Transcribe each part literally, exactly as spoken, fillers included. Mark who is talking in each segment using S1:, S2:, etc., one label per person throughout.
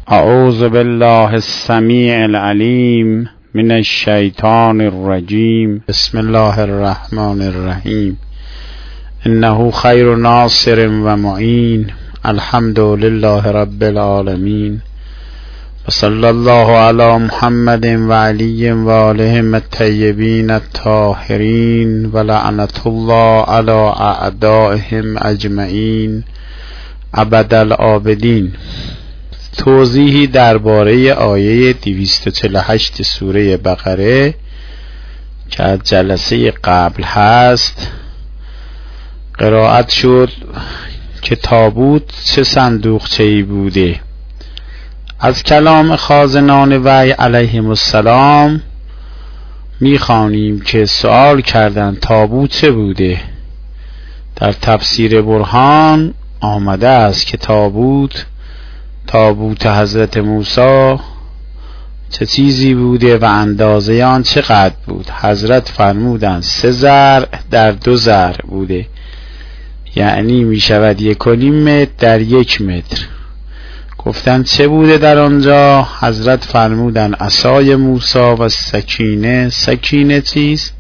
S1: اعوذ بالله السمیع العلیم من الشیطان الرجیم. بسم الله الرحمن الرحیم. انه خیر ناصر و معین. الحمد لله رب العالمین. و صلی الله علی محمد و علی و آلهم الطیبین الطاهرین و لعنت الله علی اعدائهم اجمعین ابد الآبدین. توضیحی درباره آیه دویست و چهل و هشت سوره بقره که از جلسه قبل هست قرائت شد که تابوت چه صندوقچه‌ای بوده. از کلام خازنان وحی علیهم السلام میخوانیم که سوال کردند تابوت چه بوده. در تفسیر برهان آمده است که تابوت تابوت حضرت موسی چه چیزی بوده و اندازه آن چقدر بود. حضرت فرمودند سه ذرع در دو ذرع بوده، یعنی می شود یک و نیم متر در یک متر. گفتند چه بوده در آنجا؟ حضرت فرمودند عصای موسی و سکینه. سکینه چیست؟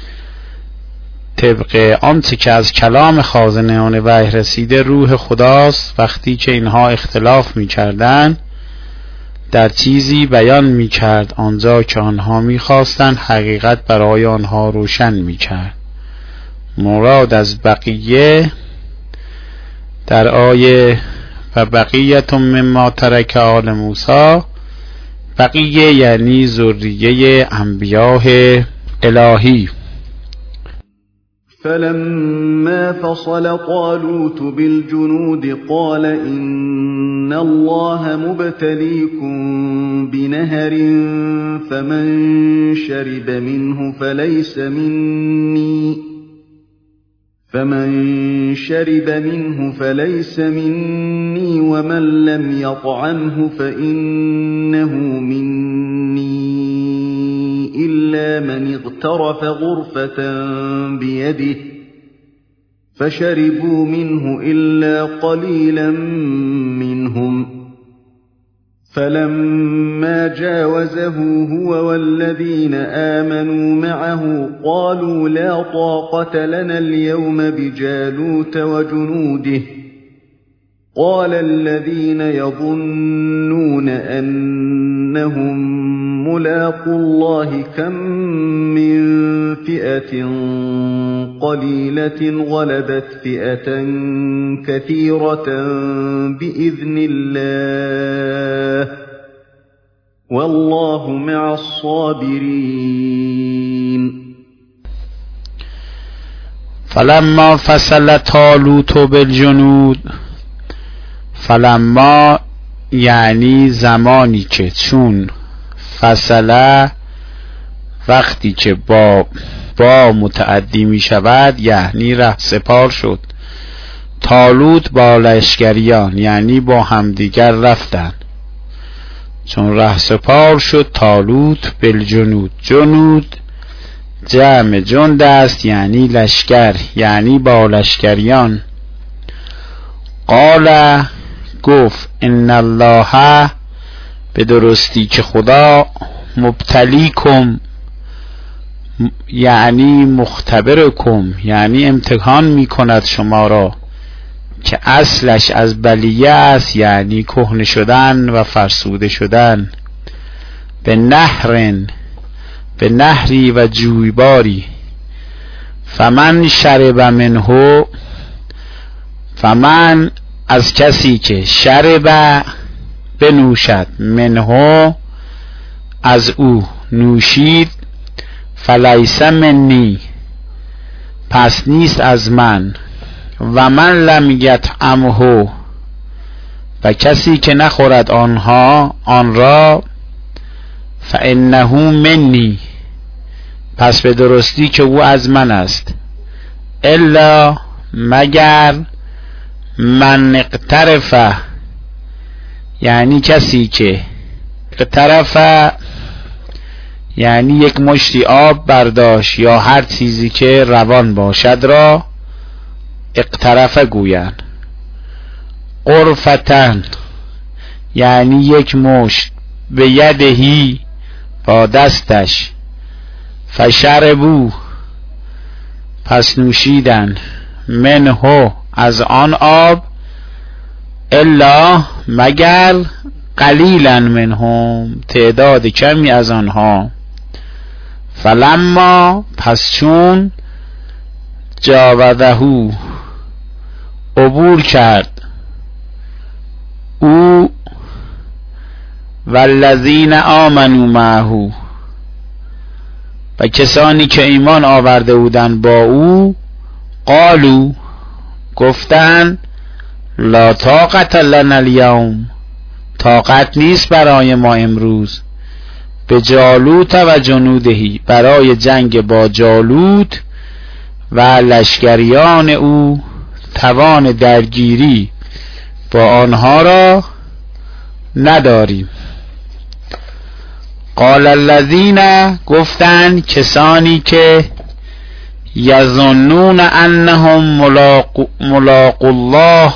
S1: طبق آنچه که از کلام خازنان وحی رسیده روح خداست. وقتی که اینها اختلاف می کردن در چیزی بیان می کرد آنجا که آنها می خواستند حقیقت برای آنها روشن می کرد. مراد از بقیه در آیه و بقیت مما ترک آل موسی، بقیه یعنی ذریه انبیاء الهی.
S2: فلما فصل طالوت بالجنود قال إن الله مبتليكم بنهر فمن شرب منه فليس مني فمن شرب منه فليس مني ومن لم يطعمه فإنه مني إلا من اغترف غرفة بيده فشربوا منه إلا قليلا منهم فلما جاوزه هو والذين آمنوا معه قالوا لا طاقة لنا اليوم بجالوت وجنوده قال الذين يظنون أنهم ملاقو الله كم من فئة قليلة غلبت فئة كثيرة بإذن الله والله مع الصابرين.
S1: فلما فصل طالوت بالجنود، فلما یعنی زمانی که، چون فصله وقتی که با با متعدی می شود یعنی ره سپار شد. طالوت با لشکریان یعنی با همدیگر رفتن. چون ره سپار شد طالوت بالجنود، جنود جمع جند است یعنی لشکر، یعنی با لشکریان. قال گفت ان الله به درستی که خدا مبتلیکم یعنی مختبرکم یعنی امتحان می کند شما را، که اصلش از بلیه است یعنی کهنه شدن و فرسوده شدن. به نهرن به نهری و جویباری. فمن شرب منه، فمن از کسی که شرب بنوشد، منه از او نوشید، فلیس منی پس نیست از من، و من لم یطعمه و کسی که نخورد آنها آن را، فانه منی پس به درستی که او از من است. الا مگر من اقترف یعنی کسی که اقترف یعنی یک مشتی آب برداشت یا هر چیزی که روان باشد را اقترف گویند. قرفتن یعنی یک مشت، به یدهی با دستش، فشربو پس نوشیدن، منه از آن آب، الا مگر قلیلا منهم تعداد کمی از آنها، فلما پس چون جاوزهو عبور کرد او والذین آمنوا معه و کسانی که ایمان آورده بودند با او، قالو گفتند لا طاقت لنا اليوم طاقت نیست برای ما امروز، به جالوت و جنودهی برای جنگ با جالوت و لشکریان او، توان درگیری با آنها را نداریم. قال الذین گفتند کسانی که یظنون انهم ملاق ملاق الله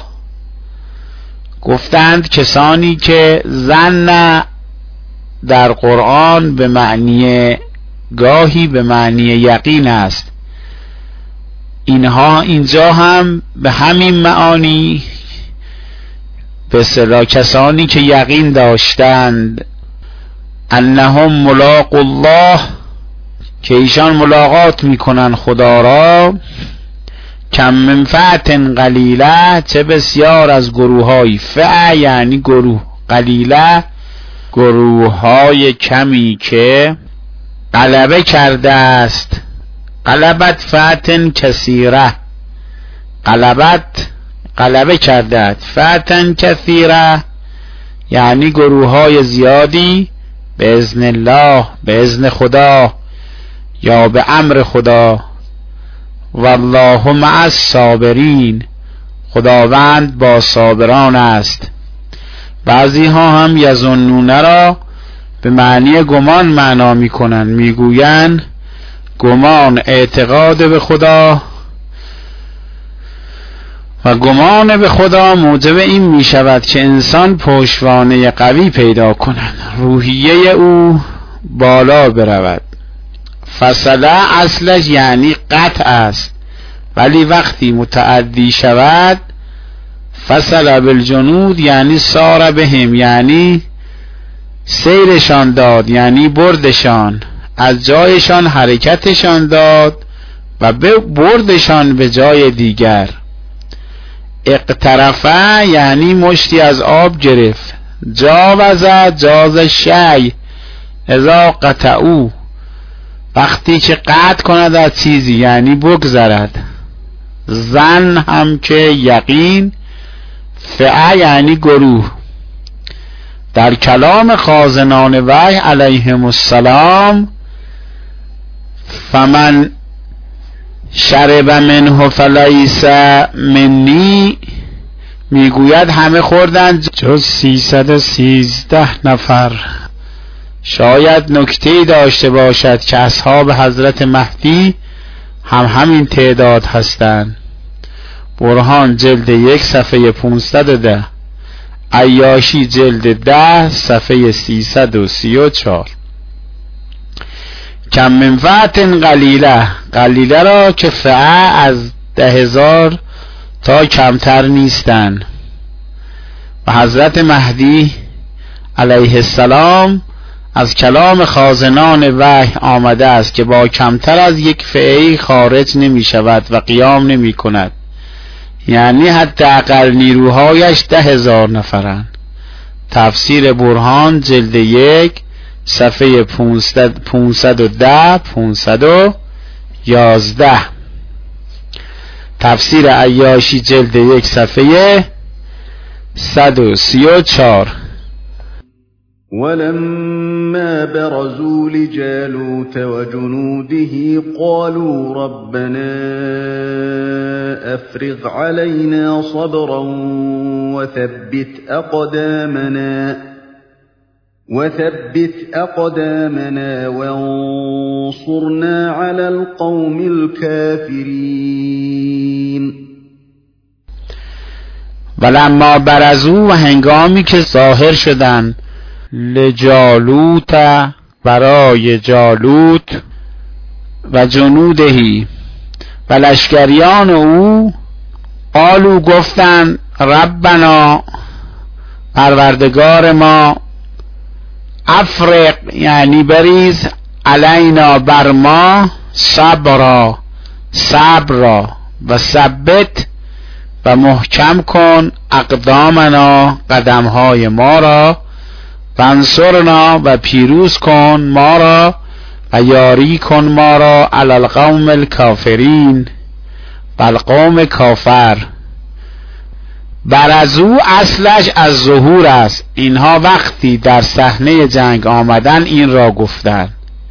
S1: گفتند کسانی که ظن در قرآن به معنی گاهی به معنی یقین است، اینها اینجا هم به همین معانی به اصطلاح کسانی که یقین داشتند انهم ملاق الله که ایشان ملاقات میکنن خدا را، کم من فئة قلیله چه بسیار از گروه های، فئه یعنی گروه، قلیله گروه های کمی که غلبه کرده است، غلبت فئة کثیره غلبت غلبه کرده است، فئة کثیره یعنی گروه های زیادی، به اذن الله به اذن خدا یا به امر خدا، والله مع الصابرین خداوند با صابران است. بعضی ها هم یظنون را به معنی گمان معنا میکنن، میگویند گمان اعتقاد به خدا و گمان به خدا موجب این می شود که انسان پشتوانه قوی پیدا کند، روحیه او بالا برود. فصله اصلش یعنی قطع است، ولی وقتی متعدی شود فصله بالجنود یعنی سار بهم یعنی سیرشان داد، یعنی بردشان از جایشان، حرکتشان داد و بردشان به جای دیگر. اقترفه یعنی مشتی از آب گرفت، جاوزه جاز شی اذا قطعو وقتی که قطع کند از چیزی یعنی بگذرد. زن هم که یقین، فئه یعنی گروه. در کلام خازنان وحی علیهم السلام فمن شرب منه فلیس منی میگوید همه خوردند جز سیصد و سیزده نفر. شاید نکته‌ای داشته باشد که اصحاب حضرت مهدی هم همین تعداد هستند. برهان جلد یک صفحه پانصد و ده، عیاشی جلد ده صفحه سیصد و سی و چهار. کم من فئة قلیله، قلیله را که فئه از ده هزار تا کمتر نیستند و حضرت مهدی علیه السلام از کلام خازنان وحی آمده است که با کمتر از یک فئه خارج نمی شود و قیام نمی کند، یعنی حتی اقل نیروهایش ده هزار نفرند. تفسیر برهان جلد یک صفحه پانصد و ده پانصد و یازده. تفسیر عیاشی جلد یک صفحه صد و سی و چهار.
S2: ولما برزوا لجالوت وجنوده قالوا ربنا أفرغ علينا صبرا وثبت أقدامنا وثبت أقدامنا وانصرنا على القوم الكافرين.
S1: ولما برزو و هنگامی که ظاهر شدن لجالوت برای جالوت و جنودهی و لشکریان او قالو گفتن ربنا پروردگار ما افرق یعنی بریز علینا بر ما صبرا صبر را و ثبت و محکم کن اقدامنا قدمهای ما را و انصرنا و پیروز کن ما را و یاری کن ما را علی القوم الکافرین بر قوم کافر. برزو اصلش از ظهور است، اینها وقتی در صحنه جنگ آمدن این را گفتند.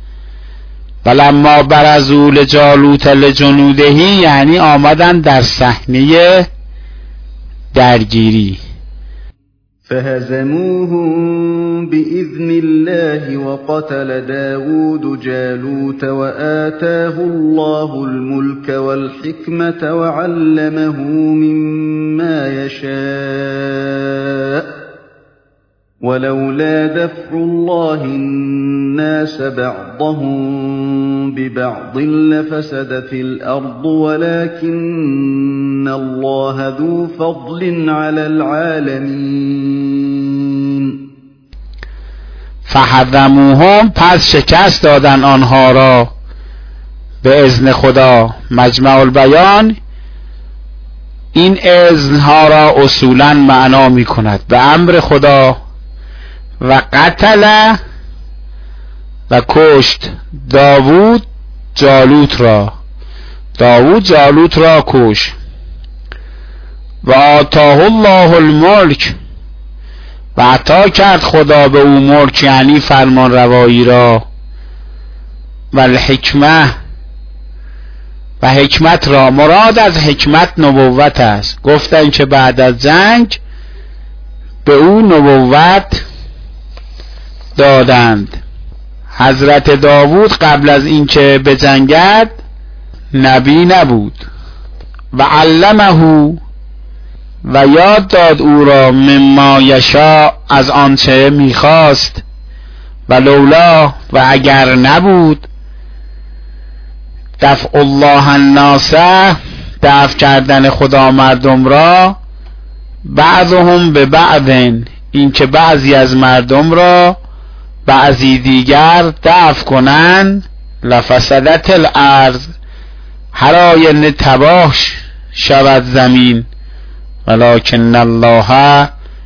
S1: ولما برزو لجالوت لجنودهی یعنی آمدن در صحنه درگیری.
S2: فهزموهم بإذن الله وقتل داود جالوت وآتاه الله الملك والحكمة وعلمه مما يشاء ولولا دفع الله الناس بعضهم ببعض لفسدت الأرض ولكن الله ذو فضل على العالمين.
S1: فحرموهم پس شکست دادن آنها را به اذن خدا. مجمع البیان این اذنها را اصولا معنا می کند به امر خدا. و قتل و کشت داوود جالوت را، داوود جالوت را کشت. و آتاه الله الملک و عطا کرد خدا به او ملک یعنی فرمان روایی را. و الحکمه و حکمت را، مراد از حکمت نبوت است. گفتن که بعد از جنگ به او نبوت دادند. حضرت داوود قبل از اینکه بجنگد نبی نبود. و علمه و یاد داد او را مما یشاء از آنچه میخواست. و لولا و اگر نبود دفع الله الناس دفع کردن خدا مردم را بعضهم به بعض این که بعضی از مردم را بعضی دیگر دفع کنن لفسدت الارض هر آینه تباه شود زمین. ولکن الله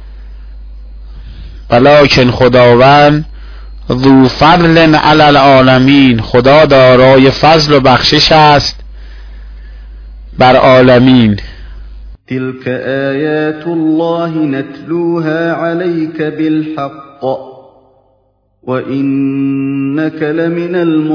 S1: ولکن خداوند ذو فضل علی العالمین خدا دارای فضل و بخشش است بر عالمین.
S2: تلك آیات الله نتلوها عليك بالحق وإنك لمن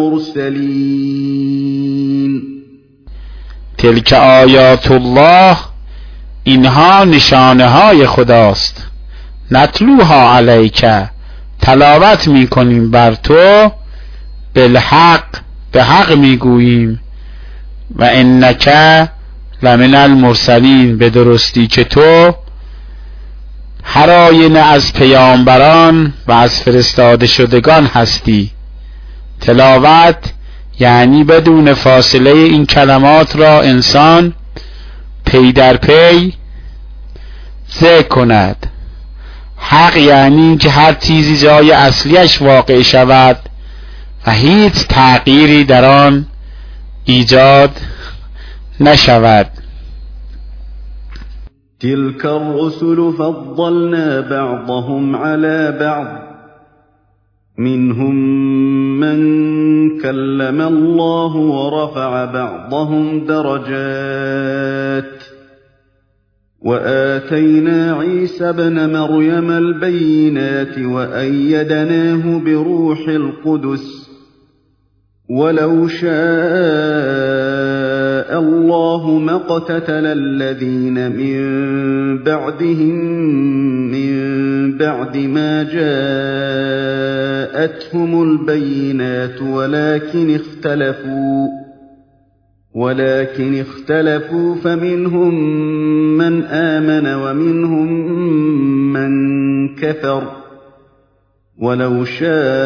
S2: المرسلین.
S1: تلك آیات الله اینها نشانه های خداست. نتلوها علیک تلاوت میکنیم بر تو، بالحق به حق میگوییم. و انک لمن المرسلین به درستی که تو هر آینه از پیامبران و از فرستاده شدگان هستی. تلاوت یعنی بدون فاصله این کلمات را انسان پی در پی ذکر کند. حق یعنی که هر چیزی جای اصلیش واقع شود و هیچ تغییری در آن ایجاد نشود.
S2: تلك الرسل فضلنا بعضهم على بعض منهم من كلم الله ورفع بعضهم درجات وآتينا عيسى ابن مريم البينات وأيدناه بروح القدس ولو شاء الله ما اقتتل الذين من بعدهم من بعد ما جاءتهم البينات ولكن اختلفوا ولكن اختلفوا فمنهم من آمن ومنهم من كفر ولو شاء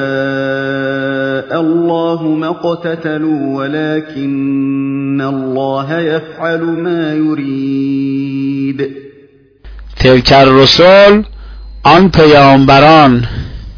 S2: الله ما اقتتلوا ولكن الله يفعل ما يريد.
S1: تلک الرسل، آن پیامبران.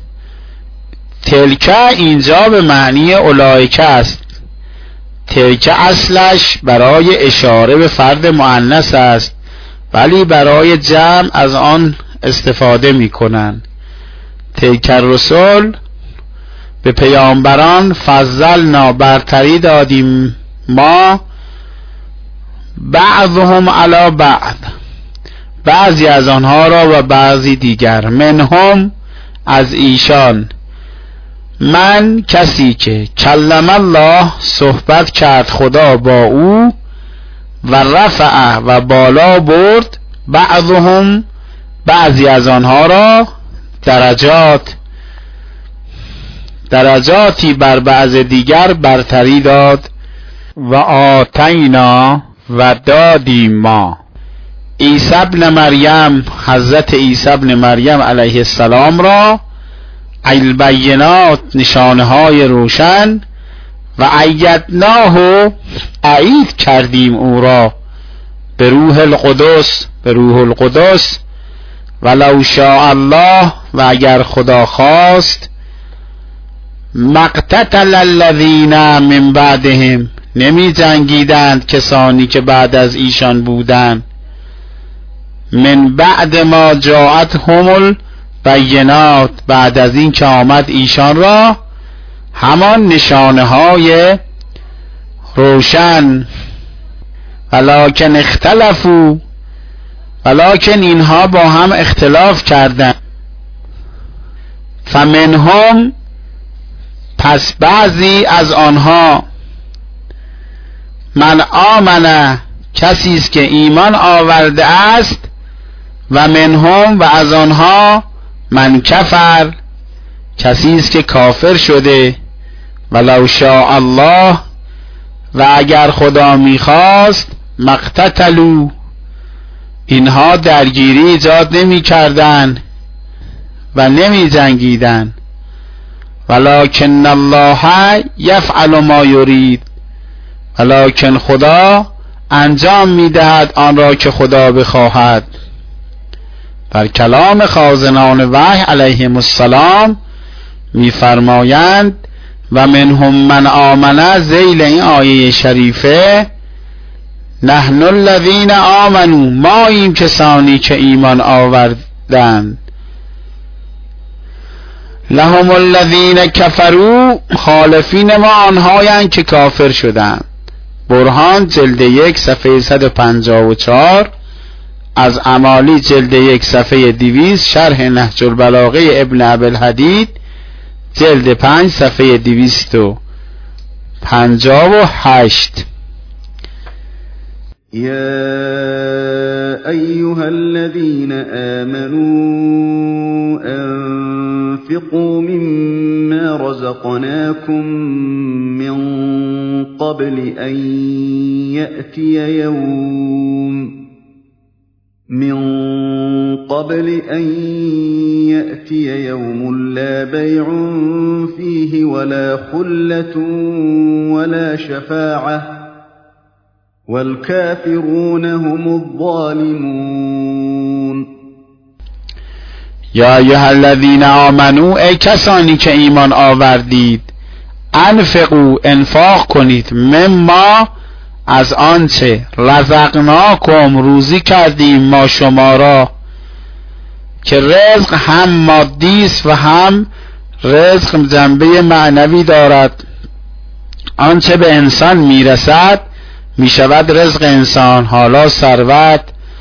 S1: تلک اینجا به معنی اولئک است. تلک اصلش برای اشاره به فرد مؤنث است، ولی برای جمع از آن استفاده می کنند. تلک الرسل، به پیامبران فضلنا، برتری دادیم ما، بعضهم علی بعض، بعضی از آنها را و بعضی دیگر، منهم، از ایشان، من، کسی که کلم الله، صحبت کرد خدا با او، و رفع، و بالا برد، بعضهم، بعضی از آنها را، درجات، درجاتی بر بعض دیگر برتری داد. و آتینا، و دادیم ما، عیسی ابن مریم، حضرت عیسی ابن مریم علیه السلام را، البینات، نشانه های روشن، و ایدناه، اعید کردیم او را، به روح القدس، به روح القدس، ولو شاء الله، و اگر خدا خواست، مقتتل الذین من بعدهم، نمی جنگیدند کسانی که بعد از ایشان بودند، من بعد ما جاءتهم البینات، بعد از این که آمد ایشان را همان نشانه های روشن، ولکن اختلفوا، ولکن اینها با هم اختلاف کردند، فمنهم، پس بعضی از آنها، من آمن، کسی است که ایمان آورده است، و منهم، و از آنها، من کفر، کسی است که کافر شده، ولو شاء الله، و اگر خدا میخواست، مقتتلوا، اینها درگیری ایجاد نمی کردن و نمی جنگیدن، ولکن الله یفعل ما یرید، ولکن خدا انجام میدهد آن را که خدا بخواهد. بر کلام خازنان وحی علیهم السلام میفرمایند و منهم من آمنه، ذیل این آیه شریفه، نحن الذین آمنوا، ما این کسانی که ایمان آوردند، لهم الذین کفروا، خالفین ما آنهایند که کافر شدند. برهان جلد یک صفحه صد و پنجاه و چهار، از امالی جلد یک صفحه دویست، شرح نهج البلاغه ابن ابوالحدید جلد پنج صفحه دویست و پنجاه و هشت.
S2: يا أيها الذين آمنوا أنفقوا مما رزقناكم من قبل أن يأتي يوم من قبل أن يأتي يوم لا بيع فيه ولا خلة ولا شفاعة والكافرون هم الظالمون.
S1: یا ایها الذین آمنوا، ای کسانی که ایمان آوردید، انفقوا، انفاق کنید، مما، از آنچه، رزقناکم، روزی کردیم ما شما را، که رزق هم مادی است و هم رزق جنبه معنوی دارد. آنچه به انسان میرسد میشود رزق انسان، حالا ثروت،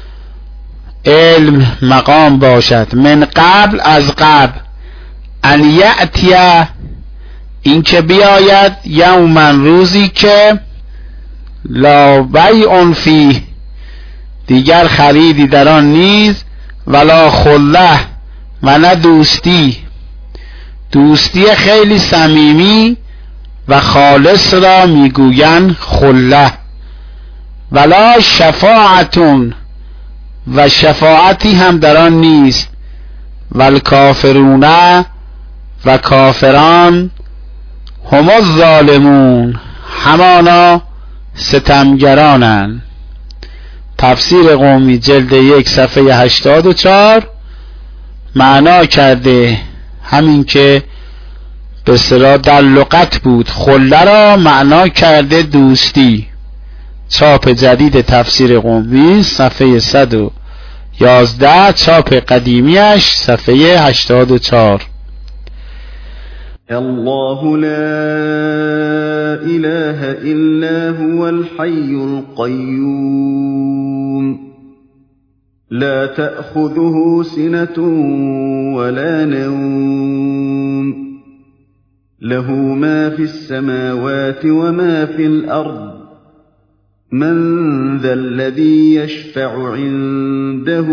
S1: علم، مقام باشد. من قبل، از قبل، ان یأتی، این که بیاید، یومن، روزی که، لا بیع فیه، دیگر خریدی در آن نیز، ولا خله، و نه دوستی، دوستی خیلی صمیمی و خالص را میگویند خله. ولا شفاعتون و شفاعتی هم در آن نیست، والکافرون و کافران هم الظالمون همانا ستمگرانند. تفسیر قومی جلد یک صفحه هشتاد و چهار معنا کرده همین که به اصطلاح در لغت بود، خله را معنا کرده دوستی. چاپ جدید تفسیر قومی صفحه صد و یازده، چاپ قدیمیش صفحه هشتاد و چهار.
S2: الله لا إله إلا هو الحي القيوم لا تأخذه سنة ولا نوم له ما في السماوات وما في الأرض من ذا الذي يشفع عنده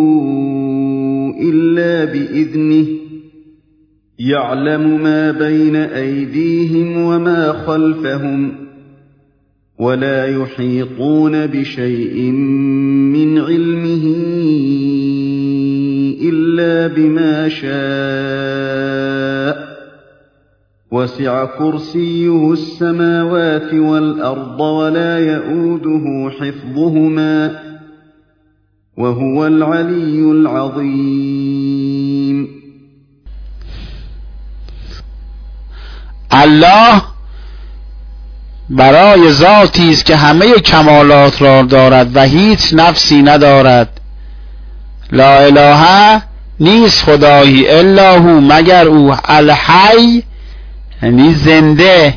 S2: إلا بإذنه يعلم ما بين أيديهم وما خلفهم ولا يحيطون بشيء من علمه إلا بما شاء وسع كرسيه السماوات والأرض ولا يؤوده حفظهما وهو العلي العظيم.
S1: الله برای ذاتی است که همه کمالات را دارد و هیچ نفسی ندارد. لا اله نیست خدایی الا هو مگر او، الحی یعنی زنده،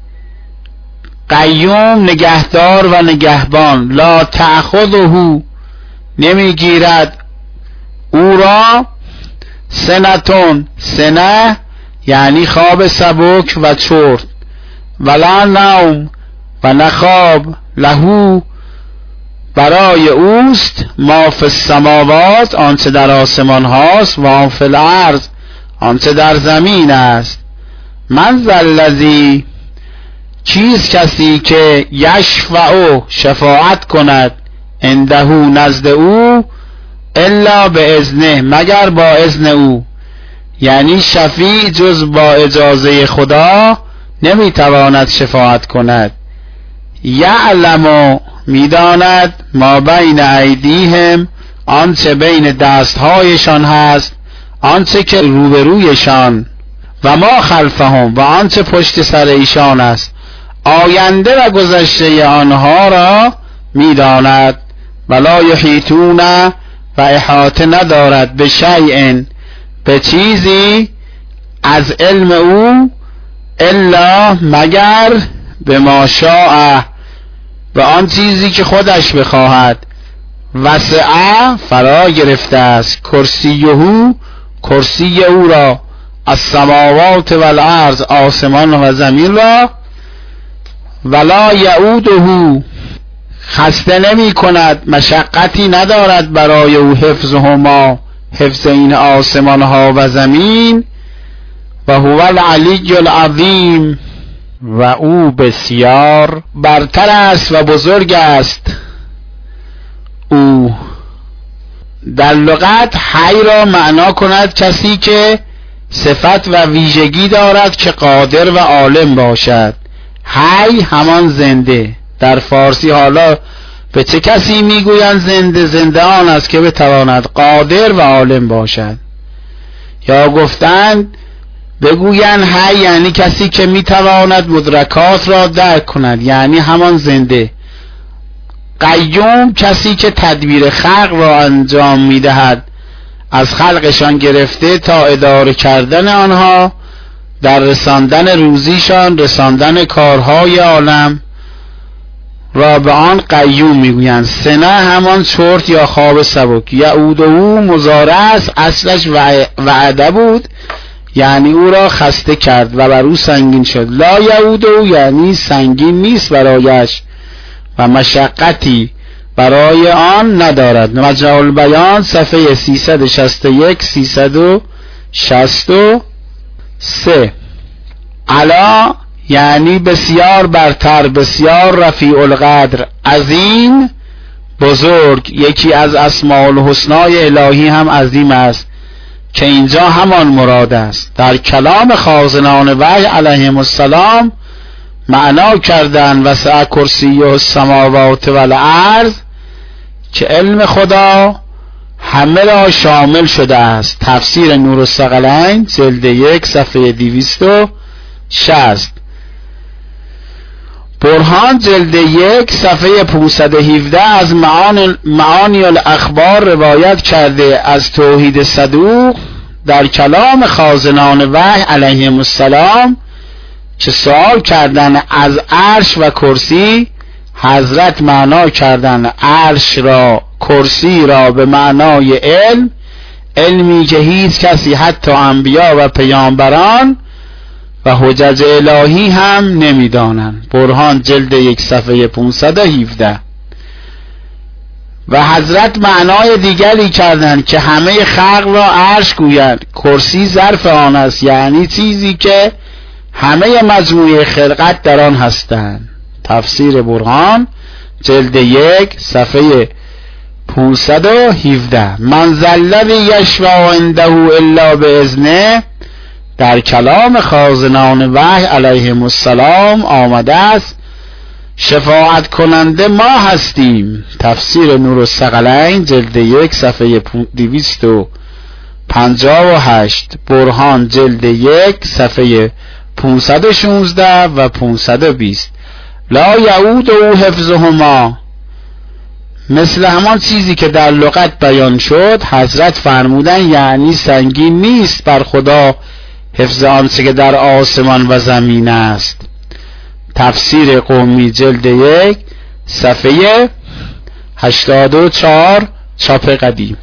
S1: قیوم نگهدار و نگهبان، لا تأخذه نمیگیرد او را سنتون، سنه یعنی خواب سبک و چرت، ولا نوم و نخواب، لهو برای اوست، ما فی السماوات آنچه در آسمان هاست، و ما فی الارض آنچه در زمین است. من ذا الذی چیز کسی که یشفع شفاعت کند، عنده نزد او، الا به اذنه مگر با اذن او، یعنی شفیع جز با اجازه خدا نمیتواند شفاعت کند. یعلم میداند ما بین ایدیهم آنچه بین دستهایشان هست، آنچه که روبرویشان، و ما خلفهم و آنچه پشت سر ایشان است، آینده و گذشته آنها را میداند. ولا یحیطون و احاطه ندارد به شیء به چیزی از علم او، الا مگر به ما شاء به آن چیزی که خودش بخواهد. وسع فرا گرفته است، کرسیه کرسی او را، السماوات و الارض آسمان و زمین را، ولا یعوده خسته نمی کند، مشقتی ندارد برای او، حفظهما حفظ این آسمان ها و زمین، و هو العلی العظیم و او بسیار برتر است و بزرگ است. او در لغت حی را معنا کند کسی که صفت و ویژگی دارد که قادر و عالم باشد. حی همان زنده. در فارسی حالا به چه کسی میگویند زنده؟ زنده آن است که بتواند قادر و عالم باشد. یا گفتند بگویند حی یعنی کسی که میتواند مدرکات را درک کند، یعنی همان زنده. قیوم کسی که تدبیر خلق را انجام میدهد، از خلقشان گرفته تا اداره کردن آنها، در رساندن روزیشان، رساندن کارهای عالم را به آن قیوم میگویند. سنه همان چرت یا خواب سبک. یعوده مضارع است، اصلش وعده بود یعنی او را خسته کرد و بر او سنگین شد. لا یعوده یعنی سنگین نیست برایش و مشقتی برای آن ندارد. مجمع البیان صفحه سیصد و شصت و یک سیصد و شصت و سه. الا یعنی بسیار برتر، بسیار رفیع القدر، عظیم، بزرگ. یکی از اسماء الحسنای الهی هم عظیم است که اینجا همان مراد است. در کلام خازنان وحی علیهم السلام معنا کردن وسع کرسیه السماوات والارض که علم خدا همه را شامل شده است. تفسیر نور الثقلین جلد یک صفحه دویست و شصت. برهان جلد یک صفحه پانصد و هفده از معانی, معانی الاخبار روایت کرده از توحید صدوق در کلام خازنان وحی علیهم السلام که سوال کردن از عرش و کرسی، حضرت معنا کردن عرش را، کرسی را به معنای علم، علمی که هیچ کسی حتی انبیا و پیامبران و حجج الهی هم نمیدانند. برهان جلد یک صفحه پانصد و هفده. و حضرت معنای دیگری کردند که همه خلق را عرش گویند، کرسی ظرف آن است، یعنی چیزی که همه مجموعه خلقت در آن هستند. تفسیر برهان جلد یک صفحه پانصد و هفده. من ذا الذی یشفع عنده الا باذنه در کلام خازنان وحی علیهم السلام آمده است شفاعت کننده ما هستیم. تفسیر نور الثقلین جلد یک صفحه دویست و پنجاه و هشت. برهان جلد یک صفحه پانصد و شانزده و پانصد و بیست. لا یعود او حفظهما، مثل همان چیزی که در لغت بیان شد، حضرت فرمودن یعنی سنگین نیست بر خدا حفظ آنچه که در آسمان و زمین است. تفسیر قومی جلد یک صفحه هشتاد و چهار چاپ قدیم.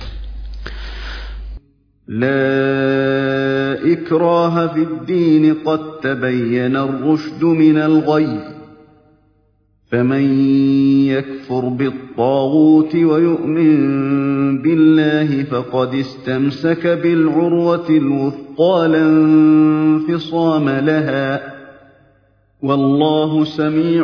S2: لا اکراه فی الدین قد تبین الرشد من الغی فمن يكفر بالطاغوت ويؤمن بالله فقد استمسك بالعروة الوثقى لا انفصام لها والله سميع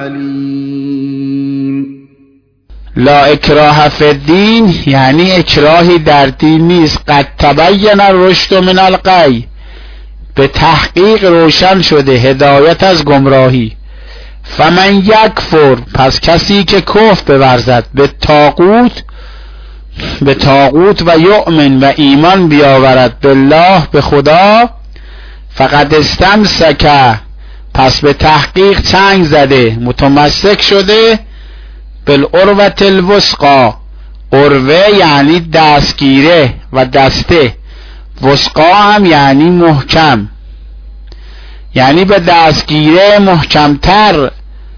S2: عليم.
S1: لا اکراه فی الدین یعنی اکراهی در دین نیست. قد تبین الرشد من الغی، به تحقیق روشن شده هدایت از گمراهی. فمن یکفر، پس کسی که کفر بورزد، به طاغوت به طاغوت و یؤمن و ایمان بیاورد بالله، به خدا، فقد استمسک، پس به تحقیق چنگ زده، متمسک شده، بالعروة الوثقی، عروه یعنی دستگیره و دسته، وثقا هم یعنی محکم، یعنی به دستگیره محکمتر.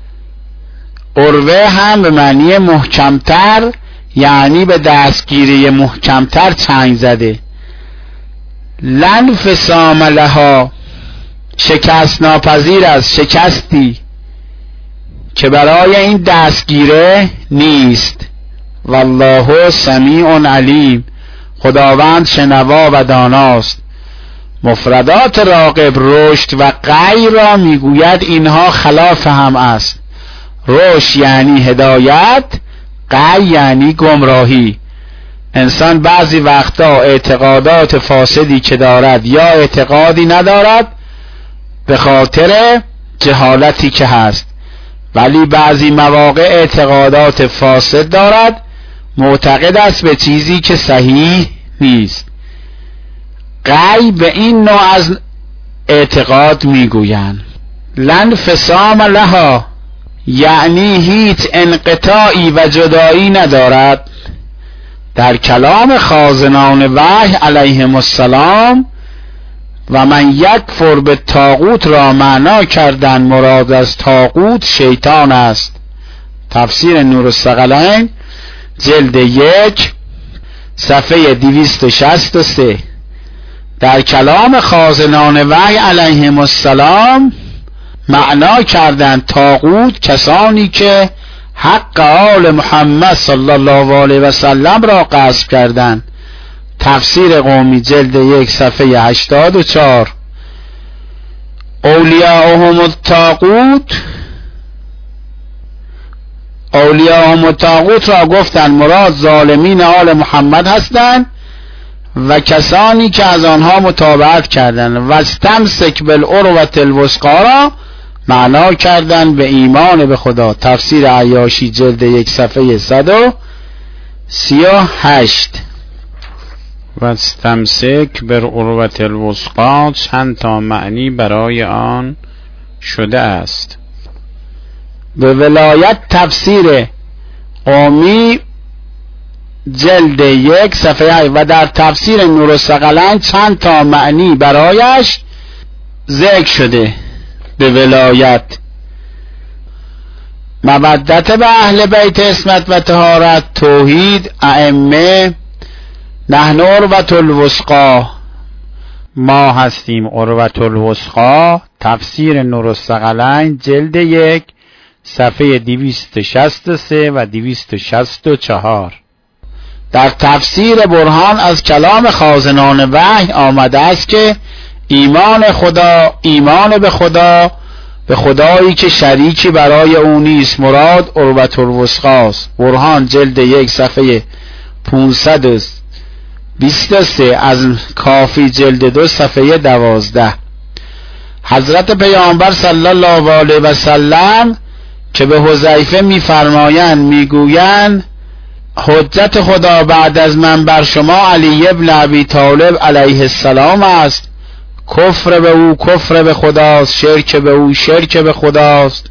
S1: عروه هم به معنی محکمتر، یعنی به دستگیری محکمتر چنگ زده. لن انفصام لها، شکست ناپذیر است، شکستی که برای این دستگیره نیست. والله سمیع علیم، خداوند شنوا و داناست. مفردات راغب رشد و غی را میگوید اینها خلاف هم است. رشد یعنی هدایت، غی یعنی گمراهی. انسان بعضی وقتا اعتقادات فاسدی که دارد یا اعتقادی ندارد به خاطر جهالتی که هست، ولی بعضی مواقع اعتقادات فاسد دارد، معتقد است به چیزی که صحیح نیست. غی به این نوع از اعتقاد میگویند. لن انفصام لها یعنی هیچ انقطاعی و جدایی ندارد. در کلام خازنان وحی علیهم السلام و من یکفر به طاغوت را معنا کردن مراد از طاغوت شیطان است. تفسیر نور الثقلین جلد یک صفحه دویست و شصت و سه. در کلام خازنان وحی علیهم السلام معنا کردند طاغوت کسانی که حق آل محمد صلی الله علیه و سلم را غصب کردند. تفسیر قومی جلد یک صفحه هشتاد و چهار. اولیاءهم الطاغوت، اولیاءهم الطاغوت را گفتن مراد ظالمین آل محمد هستند و کسانی که از آنها متابعت کردند. و استمسک بالعروة الوثقی را معنا کردن به ایمان به خدا. تفسیر عیاشی جلد یک صفحه صد و سی و هشت.
S3: و استمسک بالعروة الوثقی چند تا معنی برای آن شده است.
S1: به ولایت تفسیر قومی جلد یک صفحه و در تفسیر نور الثقلین چند تا معنی برایش ذکر شده. به ولایت مودت به اهل بیت عصمت و طهارت، توحید، ائمه، نحن عروة الوثقی،
S3: ما هستیم عروة الوثقی. تفسیر نور الثقلین جلد یک صفحه دویست و شصت و سه و دویست و شصت و چهار.
S1: در تفسیر برهان از کلام خازنان وحی آمده است که ایمان خدا، ایمان به خدا، به خدایی که شریکی برای او نیست، مراد عروة الوثقی است. برهان جلد یک صفحه پانصد و بیست و سه، از کافی جلد دو صفحه دوازده. حضرت پیامبر صلی الله علیه و سلم که به حذیفه میفرمایند میگویند حجت خدا بعد از من بر شما علی ابن ابی طالب علیه السلام است. کفر به او کفر به خداست، شرک به او شرک به خداست،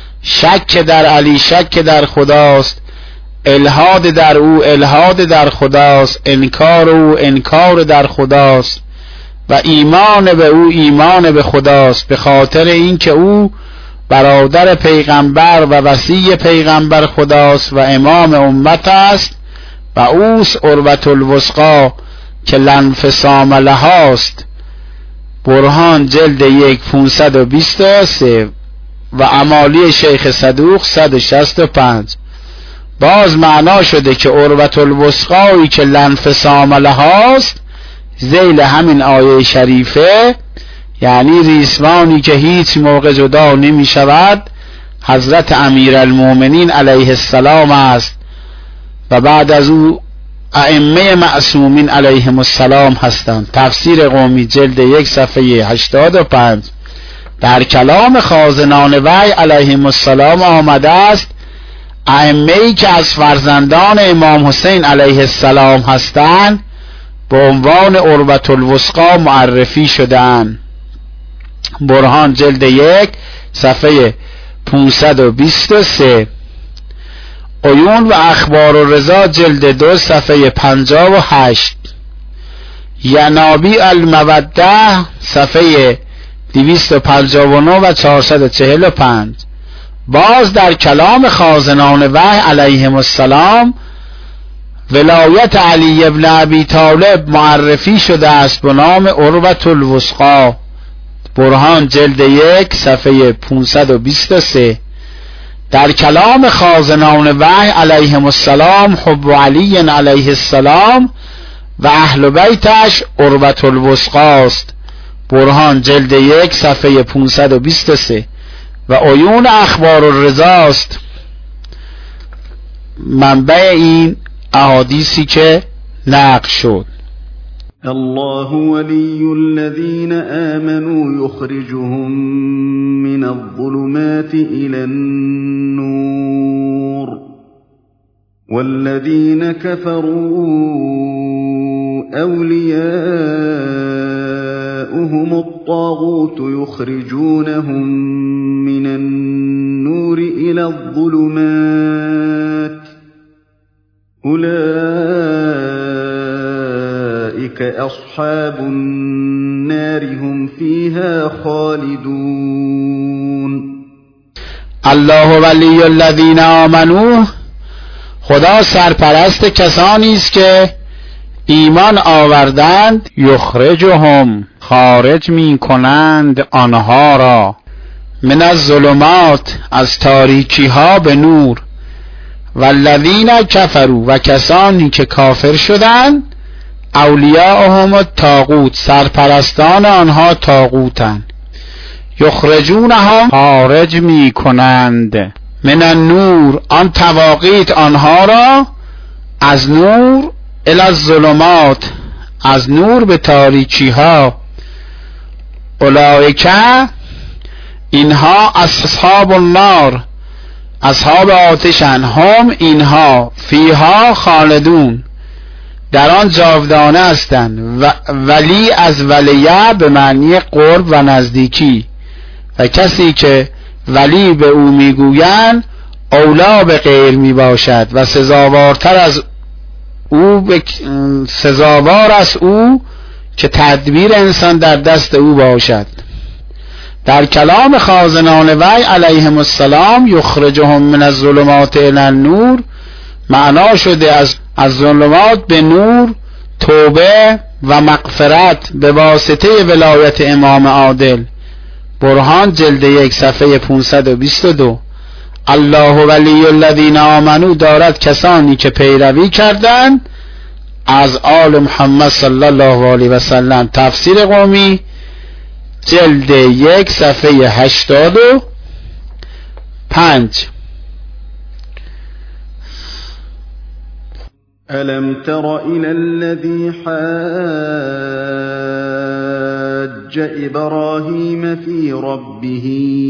S1: شک در علی شک در خداست، الحاد در او الحاد در خداست، انکار او انکار در خداست و ایمان به او ایمان به خداست، به خاطر اینکه او برادر پیغمبر و وصی پیغمبر خداست و امام امت است و اوست عروة الوثقی که لا انفصام لهاست. برهان جلد یک پانصد و بیست و سه و امالی شیخ صدوق صد و شصت و پنج. باز معنا شده که عروة الوثقی که لا انفصام لهاست ذیل همین آیه شریفه، یعنی ریسمانی که هیچ موقع جدا نمی شود، حضرت امیرالمومنین علیه السلام است و بعد از او ائمه معصومین علیهم السلام هستند. تفسیر قومی جلد یک صفحه هشتاد و پنج. در کلام خازنان وحی علیهم السلام آمده است ائمه‌ای که از فرزندان امام حسین علیه السلام هستند به عنوان عروة الوثقی معرفی شده‌اند. برهان جلد یک صفحه پانصد و بیست و سه. عیون و اخبار الرضا جلد دو صفحه پنجاه و هشت. ینابی الموده صفحه دویست و پنجاه و نه و چهارصد و چهل و پنج. باز در کلام خازنان وحی علیهم السلام ولایت علی ابن ابی طالب معرفی شده است به نام عروة الوثقی. برهان جلد یک صفحه پانصد و بیست و سه. در کلام خازنان وحی علیهم السلام حب علی علیه السلام و اهل بیتش عروة الوثقی است. برهان جلد یک صفحه پانصد و بیست و سه و عیون اخبار الرضا است منبع این احادیثی که نقل شد.
S2: الله ولي الذين آمنوا يخرجهم من الظلمات إلى النور والذين كفروا أولياؤهم الطاغوت يخرجونهم من النور إلى الظلمات أولئك أصحاب النار هم فيها خالدون.
S1: الله ولی الذین آمنوا، خدا سرپرست کسانی است که ایمان آوردند، یخرجهم، خارج می کنند آنها را، من الظلمات، از تاریکی ها به نور، والذین کفروا، و کسانی که کافر شدند، اولیاءهم الطاغوت، سرپرستان آنها طاغوتند،
S3: یخرجونهم خارج می کنند، من النور آن تواقیت آنها را، از نور الی الظلمات از نور به تاریکی ها. اولئک اینها اصحاب النار اصحاب آتشن، هم اینها فیها خالدون در آن جاودانه هستند. و ولی از ولیه به معنی قرب و نزدیکی، و کسی که ولی به او میگویند اولا به غیر می باشد و سزاوارتر از او ب... سزاوار از او که تدبیر انسان در دست او باشد. در کلام خازنان وحی علیهم السلام یخرجهم من الظلمات الی النور معنا شده از از ظلمات به نور، توبه و مغفرت به واسطه ولایت امام عادل. برهان جلد یک صفحه پانصد و بیست و دو. الله ولی الذین آمنوا دارد کسانی که پیروی کردند از آل محمد صلی الله علیه و سلم. تفسیر قومی جلد یک صفحه هشتاد و پنج.
S2: ألم تر إلى الذي حاج إبراهيم في ربه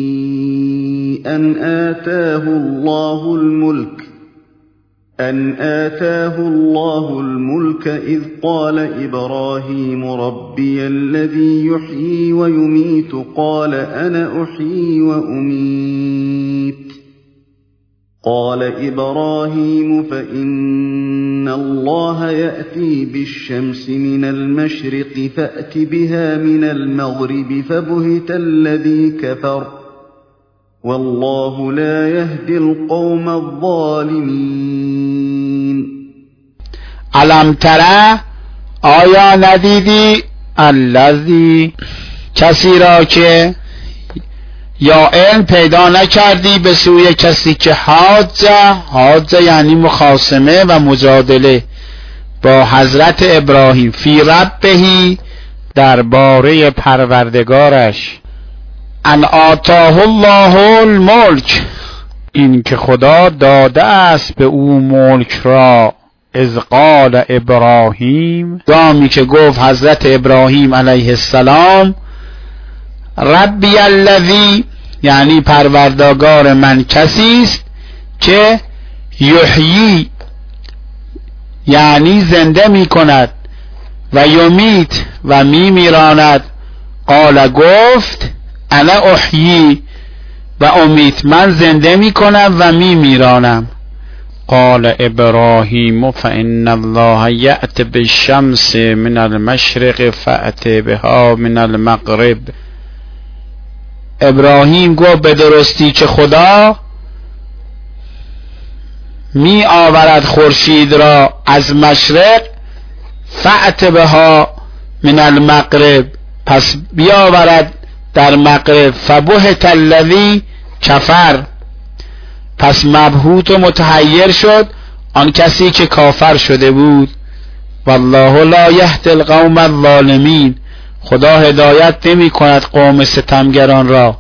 S2: أن آتاه الله الملك أن آتاه الله الملك إذ قال إبراهيم ربي الذي يحيي ويميت قال أنا أحيي وأميت قال إبراهيم فإن الله يأتي بالشمس من المشرق فأت بها من المغرب فبهت الذي كفر والله لا يهدي القوم الظالمين.
S3: علم ترى آیا ندیدی الذی کسی را که یا علم پیدا نکردی به سوی کسی که حاجه حاجه یعنی مخاصمه و مجادله با حضرت ابراهیم فی ربهی درباره پروردگارش، ان آتاه الله الملک این که خدا داده است به او ملک را، اذ قال ابراهیم گامی که گفت حضرت ابراهیم علیه السلام ربی الذی یعنی پروردگار من کسی است که یحیی یعنی زنده می کند و یمیت و می میراند. قال گفت انا احیی و امیت من زنده می کنم و می میرانم. قال ابراهیم فإن الله یأت بالشمس من المشرق فأت بها من المغرب. ابراهیم گفت به درستی که خدا می آورد خورشید را از مشرق، فأت بها من المغرب پس بیاورد در مغرب، فبهت الذی کفر پس مبهوت و متحیر شد آن کسی که کافر شده بود. والله لا یهدی القوم الظالمین خدا هدایت نمی کند قوم ستمگران را.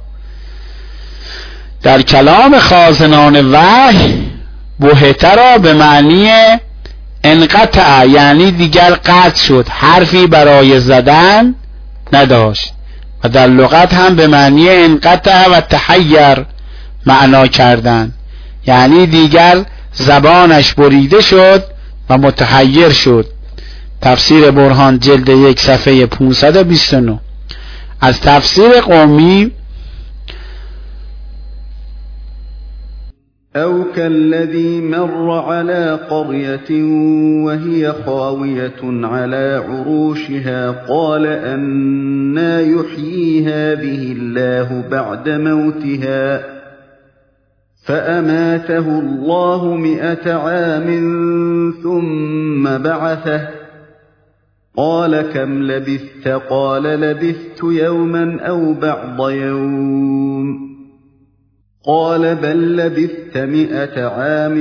S3: در کلام خازنان وحی بهت را به معنی انقطع یعنی دیگر قطع شد، حرفی برای زدن نداشت، و در لغت هم به معنی انقطع و تحیر معنا کردن یعنی دیگر زبانش بریده شد و متحیر شد. تفسیر برهان جلد یک صفحه پانصد و بیست و نه. از تفسیر قومی
S2: أو كالذي مر على قرية وهي خاوية على عروشها قال أنى يحيي هذه الله بعد موتها فأماته الله مئة عام ثم بعثه قال كم لبثت قال لبثت يوما أو بعض يوم قال بل لبثت مئة عام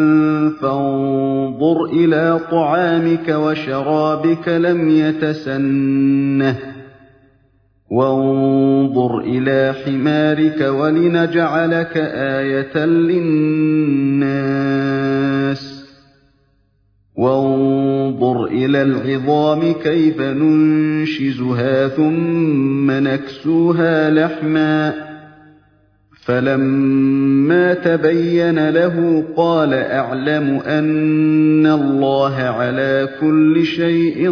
S2: فانظر إلى طعامك وشرابك لم يتسنه وانظر وانظر إلى حمارك ولنجعلك آية للناس وانظر إلى العظام كيف ننشزها ثم نكسوها لحما فلما تبين له قال أعلم أن الله على كل شيء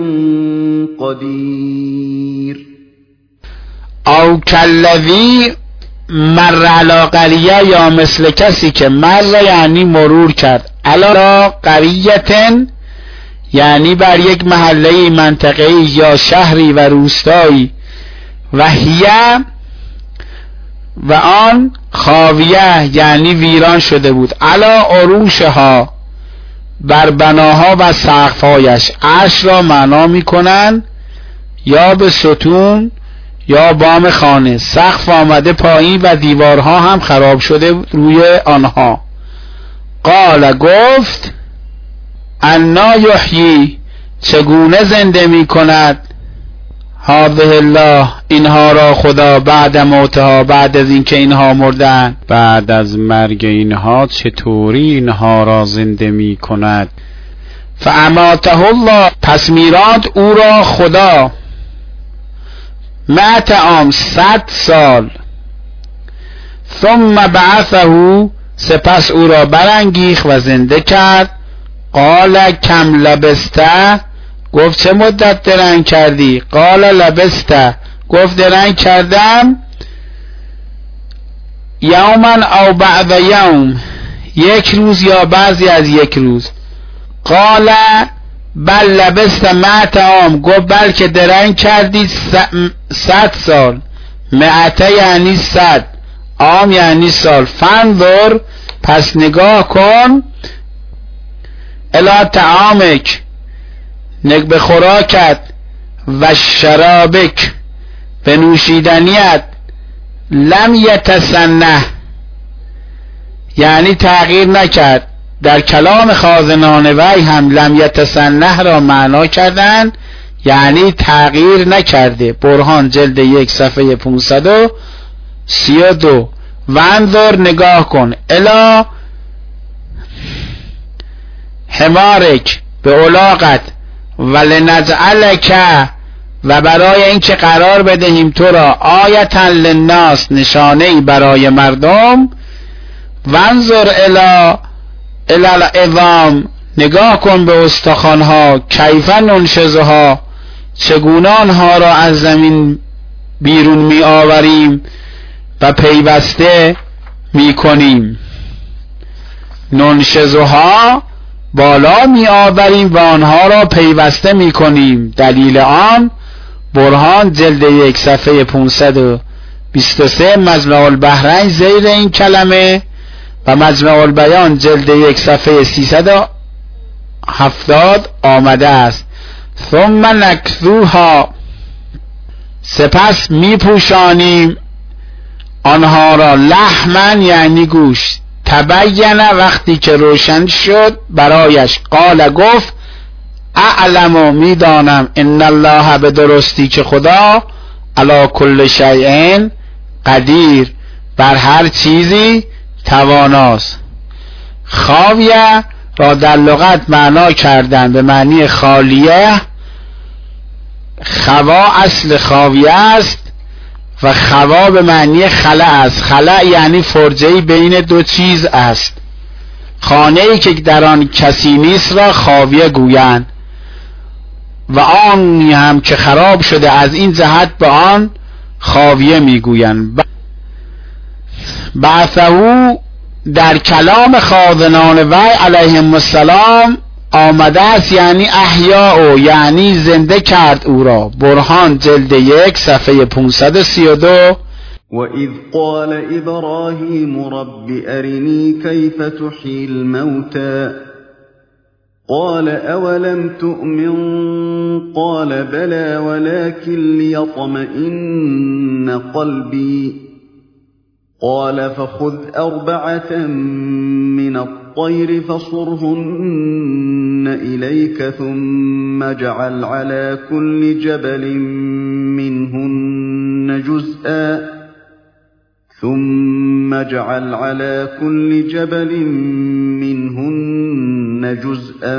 S2: قدير.
S3: او کالذی مر علی قریه، یا مثل کسی که مر یعنی مرور کرد، علی قریه یعنی بر یک محله منطقه‌ای یا شهری و روستایی، و هیه و آن خاویه یعنی ویران شده بود، علا عروشها بر بناها و سقف‌هایش. عرش را معنا می‌کنند یا به ستون یا بام خانه. سقف آمده پایین و دیوارها هم خراب شده روی آنها. قال گفت انا یحیی، چگونه زنده می‌کند، هذه الله اینها را خدا، بعد موتها بعد از اینکه اینها مردن،
S1: بعد از مرگ اینها چطوری اینها را زنده می کند.
S3: فاماته الله، پس میراند او را خدا، مئت عام، صد سال، ثم بعثه، سپس او را برانگیخت و زنده کرد. قال کم لبسته، گفت چه مدت درنگ کردی؟ قال لبسته، گفت درنگ کردم یوما او بعد یوم، یک روز یا بعضی از یک روز. قال بل لبسته مئت عام، گفت بلکه درنگ کردی صد سال. مئته یعنی صد، عام یعنی سال. فانظر، پس نگاه کن، الی طعامک، نگ به خوراکت، و شرابک، به نوشیدنیت، لم یتسنه یعنی تغییر نکرد. در کلام خازنان وحی هم لم یتسنه را معنا کردن یعنی تغییر نکرده. برهان جلد یک صفحه پانصد و سی و دو. و انظر، نگاه کن، الی حمارک، به الاغت، ولنجعلک، و برای اینکه قرار بدهیم تو را، آیتا للناس، نشانه‌ای برای مردم. وانظر الی الی العظام، نگاه کن به استخوان‌ها، کیف ننشزها، چگونه آنها را از زمین بیرون می آوریم و پیوسته می کنیم. ننشزها بالا می آوریم و آنها را پیوسته می کنیم. دلیل آن برهان جلد یک صفحه پانصد و بیست و سه، مجمع البحرین زیر این کلمه، و مجمع البیان جلد یک صفحه سیصد و هفتاد آمده است. ثم نکسوها، سپس می پوشانیم آنها را، لحمن یعنی گوشت، تبین، وقتی که روشن شد برایش. قال گفت اعلم، میدانم، ان الله، به درستی که خدا، علی کل شیء قدیر، بر هر چیزی تواناست. خاویه را در لغت معنا کردن به معنی خالیه. خوا اصل خاویه است و خوا به معنی خلأ است. خلأ یعنی فرجه‌ای بین دو چیز است. خانه‌ای که در آن کسی نیست را خاویه گویند، و آنی هم که خراب شده از این جهت به آن خاویه میگویند. بعثه در کلام خازنان وحی علیهم السلام آمده است یعنی احیا، او یعنی زنده کرد او را. برهان جلد یک صفحه پانصد و سی و دو.
S2: وَإِذْ قَالَ إِبْرَاهِيمُ رَبِّ أَرِنِي كَيْفَ تُحْيِي الْمَوْتَى قَالَ أَوَلَمْ تُؤْمِنْ قَالَ بَلَى وَلَكِنْ لِيَطْمَئِنَّ قَلْبِي قَالَ فَخُذْ أَرْبَعَةً مِنَ الطَّيْرِ فَصُرْهُنَّ إِلَيْكَ ثُمَّ اجْعَلْ عَلَى كُلِّ جَبَلٍ مِّنْهُنَّ جُزْءًا ثم اجعل على كل جبل منهن جزءا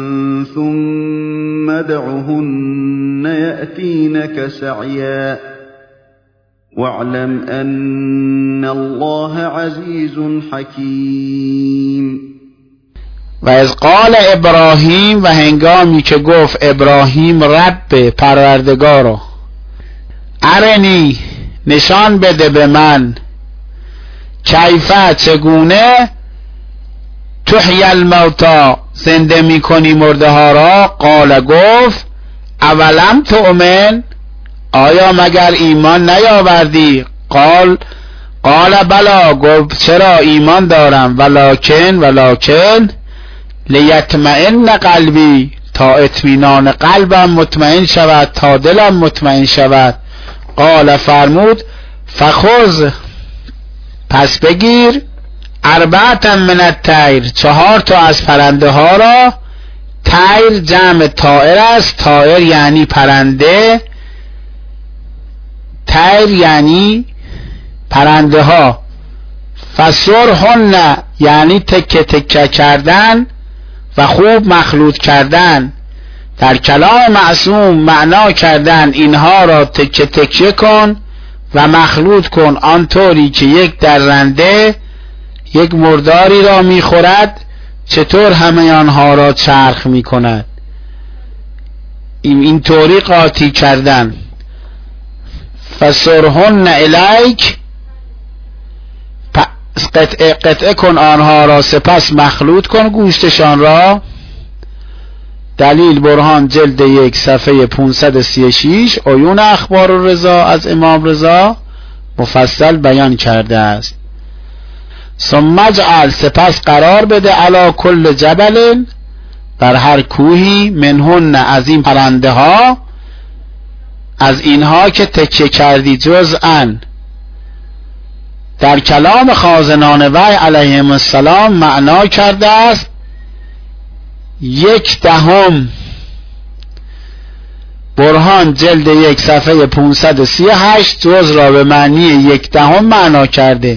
S2: ثم ادعهن يأتينك سعيا واعلم أن الله عزيز حکیم.
S3: و از قال ابراهیم، و هنگامی که گفت ابراهیم رب پروردگارا، ارنی نشان بده به من، کیفه چگونه، تحیی الموتا زنده میکنی مرده ها را، قال گفت اولم تؤمن، آیا مگر ایمان نیاوردی؟ قال قال بلا، گفت چرا ایمان دارم، ولکن ولکن لیطمئن قلبی، تا اطمینان قلبم مطمئن شود، تا دلم مطمئن شود. قال فرمود فخذ، پس بگیر، اربعة من الطیر، چهار تا از پرنده ها را. طیر جمع طائر است، طائر یعنی پرنده، طیر یعنی پرنده ها. فسرهن یعنی تکه تکه کردن و خوب مخلوط کردن. در کلام معصوم معنا کردن اینها را تکه تکه کن و مخلوط کن، آنطوری که یک درنده یک مرداری را میخورد چطور همه آنها را چرخ میکند، این طوری قاطی کردن. فسرهن الیک، قطعه قطعه کن آنها را، سپس مخلوط کن گوشتشان را. دلیل برهان جلد یک صفحه پانصد و سی و شش، عیون اخبار الرضا از امام رضا مفصل بیان کرده است. ثم اجعل، سپس قرار بده، علی کل جبل، بر هر کوهی، منهن از این پرنده ها، از اینها که تکیه کردی، جزءا. در کلام خازنان وحی علیهم السلام معنا کرده است یک دهم. برهان جلد یک صفحه پانصد و سی و هشت جز را به معنی یک دهم معنا کرده.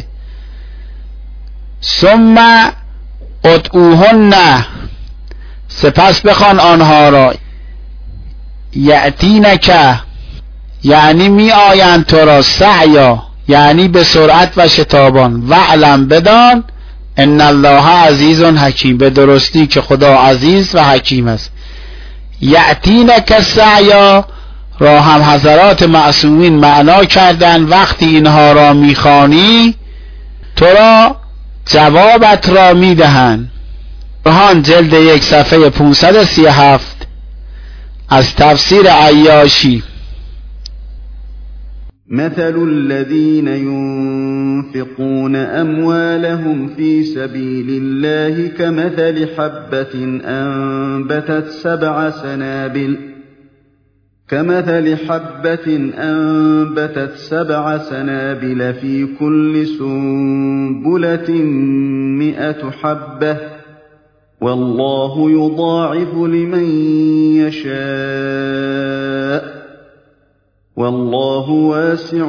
S3: ثم ادعوهن، سپس بخوان آنها را، یأتینک یعنی می آیند تو را، سعیا یعنی به سرعت و شتابان. واعلم بدان ان الله عزیز حکیم، به درستی که خدا عزیز و حکیم است. یأتینک سعیا را هم حضرات معصومین معنا کردن وقتی اینها را میخوانی تو را جوابت را میدهند. برهان جلد یک صفحه پانصد و سی و هفت از تفسیر عیاشی.
S2: مثل الذين ينفقون أموالهم في سبيل الله كمثل حبة أنبتت سبع سنابل كمثل حبة أنبتت سبع سنابل في كل سنبلة مئة حبة والله يضاعف لمن يشاء والله واسع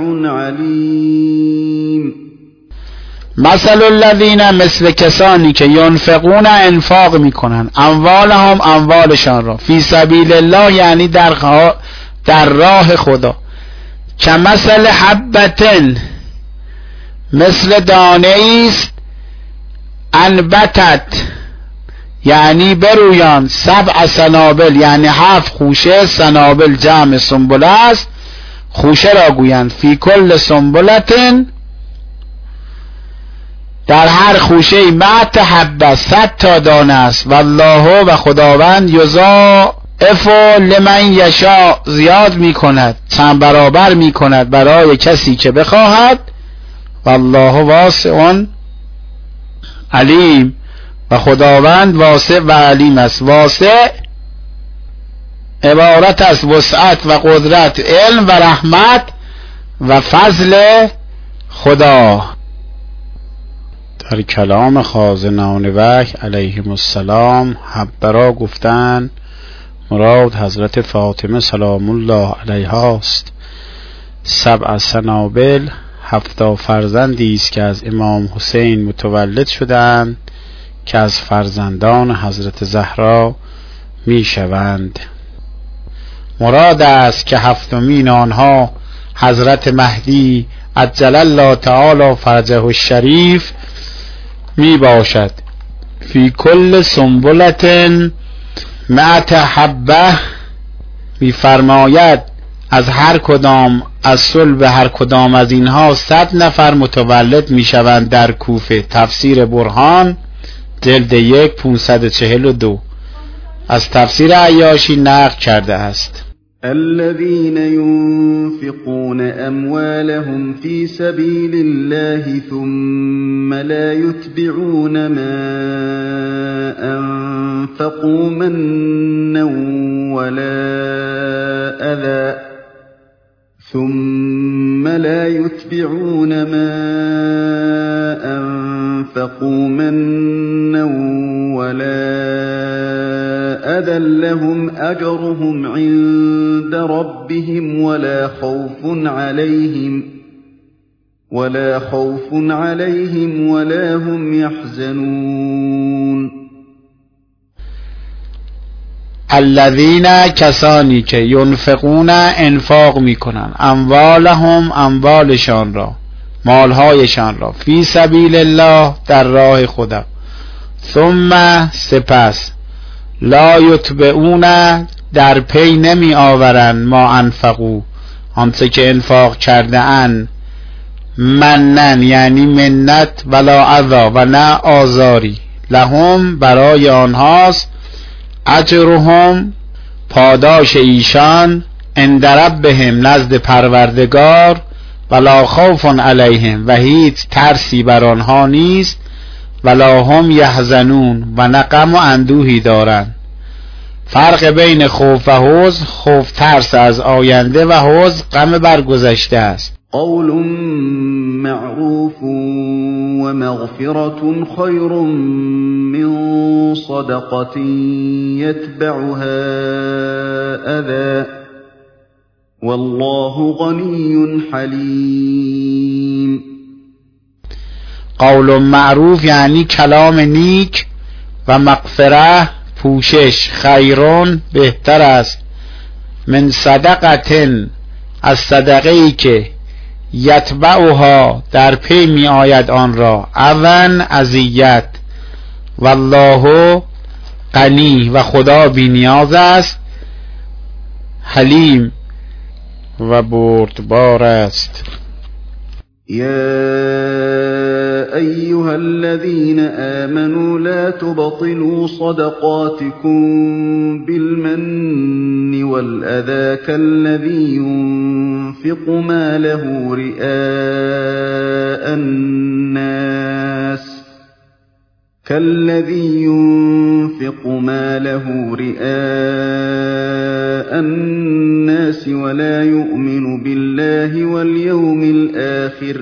S2: علیم.
S3: مثل الذین، مثل کسانی که ینفقون انفاق میکنن، اموالهم اموالشان را، فی سبیل الله یعنی در, در راه خدا، کمثل حبتن مثل دانه ایست، انبتت یعنی برویان، سبع سنابل یعنی هفت خوشه، سنابل جمع سنبله است، خوشه را گویند. فی کل سنبلتن در هر خوشه مئت حبه، صد تا دانه است. والله و خداوند یضاعف لمن یشاء زیاد می کند، چند برابر می کند برای کسی که بخواهد. والله واسع علیم و خداوند واسع و علیم است. واسع عبارت از وسعت و قدرت، علم و رحمت و فضل خدا. در کلام خازنان وحی علیهم السلام حبه را گفتن مراد حضرت فاطمه سلام الله علیها است. سبع سنابل
S1: هفتا فرزندی است که از امام حسین متولد شدند که از فرزندان حضرت زهرا می شوند. مراد است که هفتمین آنها حضرت مهدی عجل الله تعالی فرجه الشریف می باشد. فی کل سنبلت مئت حبه، می فرماید از هر کدام از صلب هر کدام از اینها صد نفر متولد می شوند در کوفه. تفسیر برهان جلد یک پانصد و چهل و دو از تفسیر عیاشی نقل کرده است.
S2: الذين ينفقون أموالهم في سبيل الله ثم لا يتبعون ما أنفقوا منا ولا أذى ثم لا يتبعون ما أنفقوا منا ولا أذى لهم أجرهم عند ربهم ولا خوف عليهم ولا خوف عليهم ولا هم يحزنون.
S1: الذین کسانی که ینفقون انفاق میکنن اموالهم اموالشان را مالهایشان را فی سبیل الله در راه خدا ثم سپس لا یتبعون در پی نمی آورند ما انفقو آنچه که انفاق کرده اند منن یعنی منت ولا عذا و نه آزاری لهم برای آنهاست اجرهم پاداش ایشان عند ربهم نزد پروردگار ولا خوف علیهم و هیچ ترسی بر آنها نیست ولا هم یحزنون و نه غم و اندوهی دارند. فرق بین خوف و حزن: خوف ترس از آینده و حزن غم برگذشته است.
S2: قول معروف و مغفرة خیر من صدقة یتبعها اذى والله غنی حلیم.
S1: قول معروف یعنی کلام نیک و مغفره پوشش خیرون بهتر است من صدقتن از صدقه ای که یتبعها در پی می آید آن را اون اذیت والله غنی و خدا بی نیاز است حلیم و بردبار است.
S2: يا أيها الذين آمنوا لا تبطلوا صدقاتكم بالمن والأذى كالذي ينفق ماله رئاء الناس كالذي ينفق ماله رئاء الناس ولا يؤمن بالله واليوم الآخر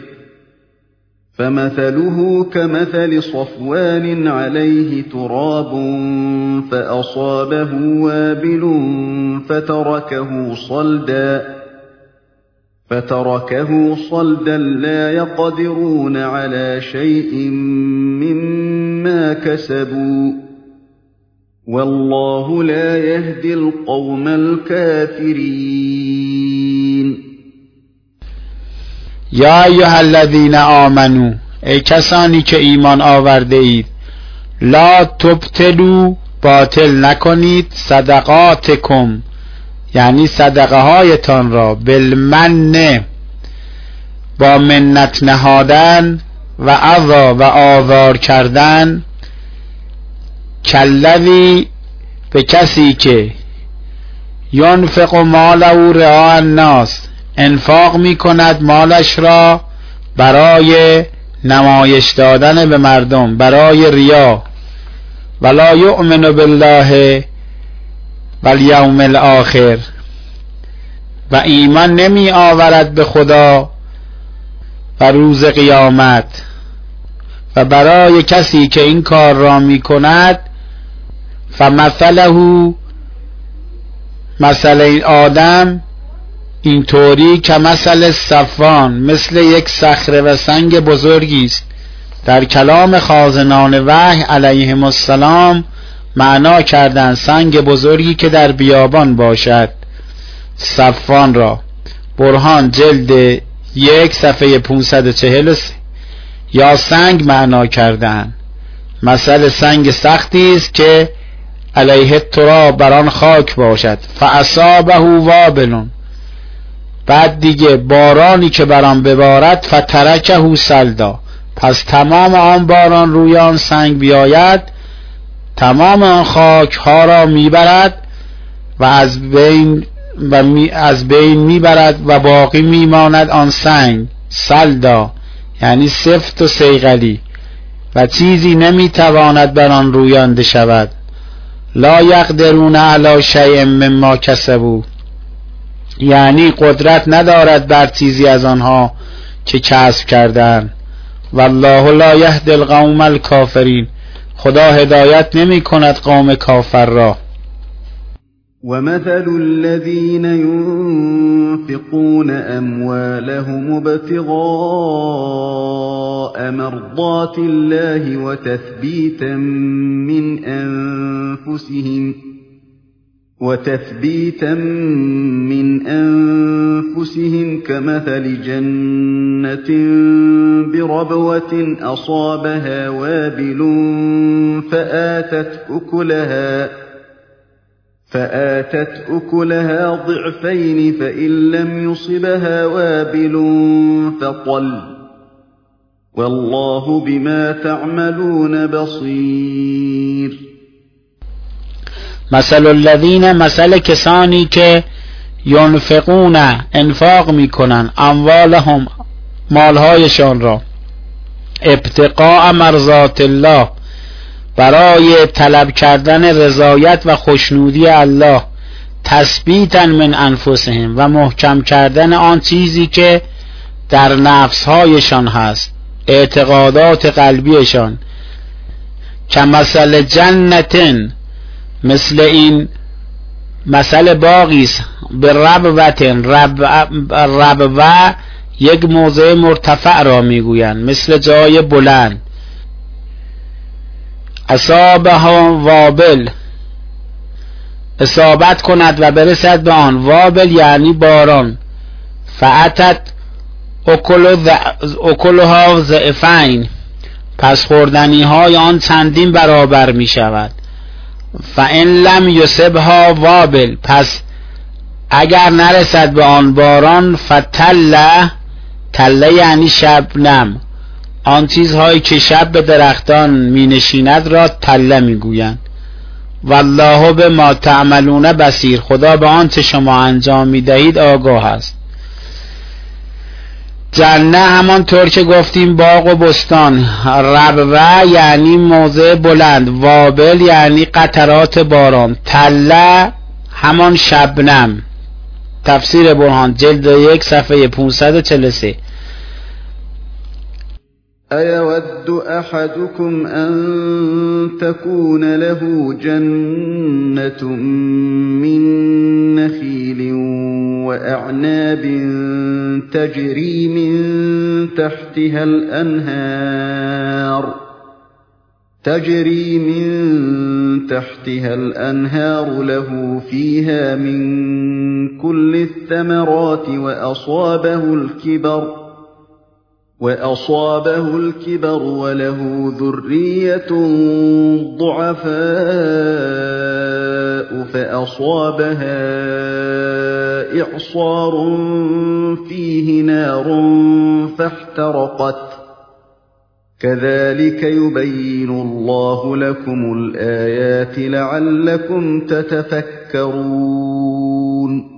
S2: فمثله كمثل صفوان عليه تراب فأصابه وابل فتركه صلدا فتركه صلدا لا يقدرون على شيء مما كسبوا والله لا يهدي القوم الكافرين.
S1: یا ایها الذین آمنو ای کسانی که ایمان آورده اید لا تبطلوا باطل نکنید صدقاتکم یعنی صدقه هایتان را بالمن با منت نهادن و عذا و آزار کردن کلذی به کسی که ینفق ماله رعاء الناس انفاق می کند مالش را برای نمایش دادن به مردم برای ریا ولا یؤمن بالله والیوم الاخر و ایمان نمی آورد به خدا و روز قیامت و برای کسی که این کار را می کند فمثله مثل این آدم
S3: اینطوری که مثل صفوان، مثل یک صخره و سنگ بزرگی است. در کلام خازنان وحی علیهم السلام معنا کردن سنگ بزرگی که در بیابان باشد، صفوان را. برهان جلد یک صفحه پانصد و چهل و سه. یا سنگ معنا کردن مثل سنگ سختی است که علیه التراب، بر آن خاک باشد، فاصابه وابل، بعد دیگه بارانی که بر آن ببارد، فترکه سلدا، پس تمام آن باران روی آن سنگ بیاید، تمام آن خاک ها را میبرد و از بین و می از بین میبرد و باقی میماند آن سنگ سلدا، یعنی سفت و صیقلی، و چیزی نمیتواند بر آن رویانده شود. لا یقدرون علی شیء مما کسبوا، یعنی قدرت ندارد بر چیزی از آنها که کسب کردند. والله لا یهدی القوم الکافرین، خدا هدایت نمی کند قوم کافر را.
S2: ومثل الذين ينفقون أموالهم ابتغاء مرضات الله وتثبيتا من أنفسهم وتثبيتا من أنفسهم كمثل جنة بربوة أصابها وابل فآتت أكلها فآتت أكلها ضعفين فإن لم يصبها وابل فطل والله بما تعملون بصير.
S3: مثل الذین، مثل کسانی که ینفقون، انفاق میکنن، اموالهم، مالهایشان را، ابتغاء مرضات الله، برای طلب کردن رضایت و خوشنودی الله، تثبیتا من انفسهم، و محکم کردن آن چیزی که در نفسهایشان هست، اعتقادات قلبیشان. که مثل جنتن، مثل این مثل باغیست، به ربوتن، رب ربوه یک موضع مرتفع را میگویند، مثل جای بلند. اصابها وابل، اصابت کند و برسد به آن، وابل یعنی باران. فأتت اکلها ضعفین، پس خوردنی های آن چندین برابر می شود. فإن لم یصبها وابل، پس اگر نرسد به آن باران، فتله، تله یعنی شبنم، آن چیزهایی که شب به درختان می نشیند را تله می گویند. والله بما تعملون بصیر، خدا به آنچه شما انجام می دهید آگاه است. جنه همانطور که گفتیم باغ و بستان، ربوه یعنی موضع بلند، وابل یعنی قطرات باران، تله همان شبنم. تفسیر برهان جلد یک صفحه پانصد و چهل و سه.
S2: أَيَوَدُّ أَحَدُكُمْ أَن تَكُونَ لَهُ جَنَّةٌ مِّن نَّخِيلٍ وَأَعْنَابٍ تَجْرِي مِن تَحْتِهَا الْأَنْهَارُ تَجْرِي مِن تَحْتِهَا الْأَنْهَارُ لَهُ فِيهَا مِن كُلِّ الثَّمَرَاتِ وَأَصَابَهُ الْكِبَرُ وأصابه الكبر وله ذرية ضعفاء فأصابها إعصار فيه نار فاحترقت كذلك يبين الله لكم الآيات لعلكم تتفكرون.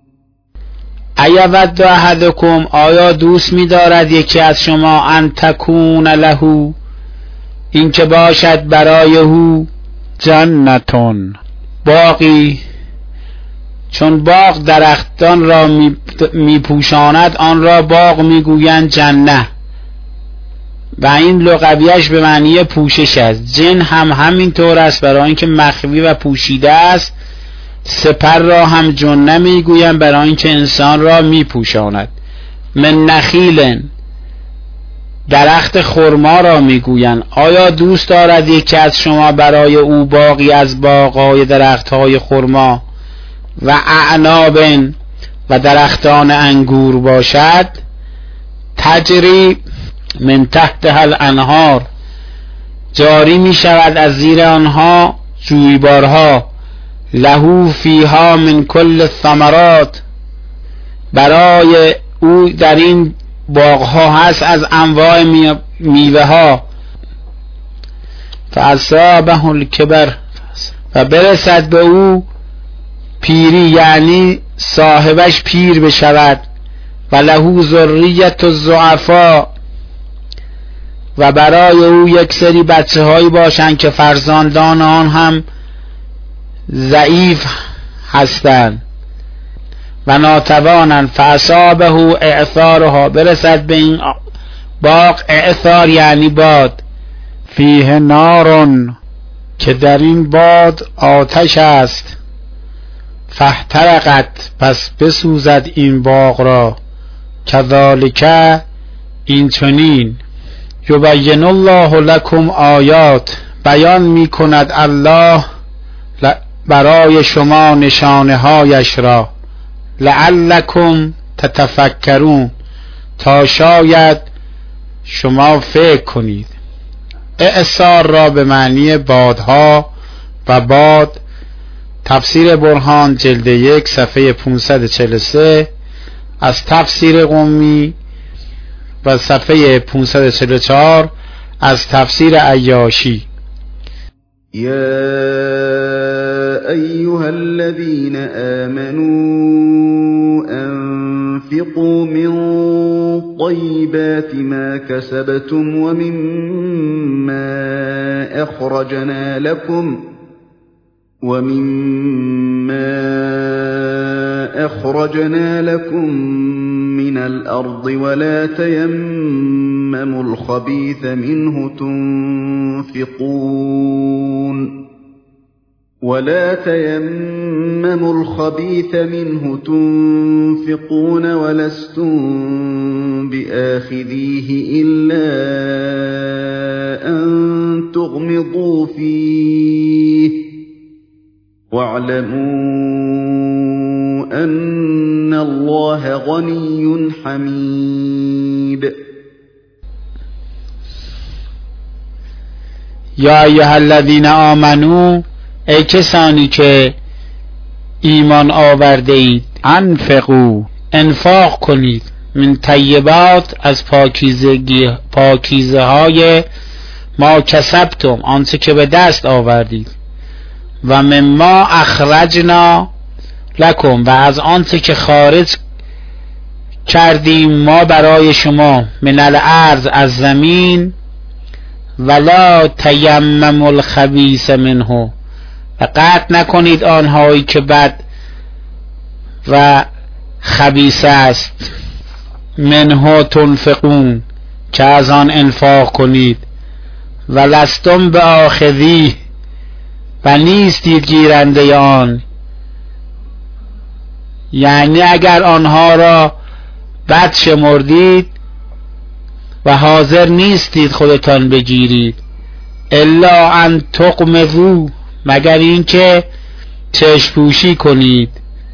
S3: ایود احدکم، آیا دوست می دارد یکی از شما، ان تکون له، این که باشد برای او،
S1: جنتون،
S3: باغی، چون باغ درختان را می پوشاند آن را باغ می گویند جنه، و این لغویش به معنی پوشش است. جن هم همین طور است، برای اینکه مخفی و پوشیده است سپر را هم جنه میگویند برای اینکه انسان را میپوشاند. من نخیل، درخت خرما را میگویند. آیا دوست دارد یکی از شما برای او باغی از باغ‌های درخت‌های خرما و اعناب و درختان انگور باشد؟ تجری من تحتها الانهار، جاری می شود از زیر آنها جویبارها. له فیها من کل الثمرات، برای او در این باغها هست از انواع میوه ها. فاصابه الکبر، و برسد به او پیری، یعنی صاحبش پیر بشود. و له ذریة الضعفاء، و برای او یک سری بچه هایی باشند که فرزندان آن هم ضعیف هستند و ناتوانند. فاصابه اعثارها، برسد به این باغ اعثار یعنی باد.
S1: فیه نارون، که در این باد آتش است.
S3: فاحترقت، پس بسوزد این باغ را.
S1: کذالک،
S3: این چنین.
S1: یبین الله لکم آیات،
S3: بیان می کند الله برای شما نشانه هایش را. لعلکم تتفکرون، تا شاید شما فکر کنید. اعصار را به معنی بادها و باد. تفسیر برهان جلد یک صفحه پانصد و چهل و سه از تفسیر قمی و صفحه پانصد و چهل و چهار از تفسیر عیاشی.
S2: یا ایها الذین آمنوا انفقوا من طیبات ما کسبتم ومما اخرجنا لكم ومما أخرجنا لكم من الأرض ولا تيمموا الخبيث منه تنفقون ولا تيمموا الخبيث منه تنفقون ولستم بآخذيه إلا أن تغمضوا فيه واعلموا أن الله غني حميد.
S3: یا ایها الذین آمنو، ای کسانی که ایمان آورده اید،
S1: انفقوا،
S3: انفاق کنید، من طیبات، از پاکیزگی پاکیزه های ما کسبتم، آنچه که به دست آوردید. و مما اخرجنا لکم، و از آنچه که خارج کردیم ما برای شما. من الارض، از زمین. ولا تیمموا الخبیث منه، و قطع نکنید آنهایی که بد و خبیث است. منه تنفقون، که از آن انفاق کنید. ولستم بآخذیه، و نیستید گیرنده آن، یعنی اگر آنها را بد شمردید و حاضر نیستید خودتان بگیرید. الا ان تغمضوا، مگر اینکه چشم‌پوشی کنید.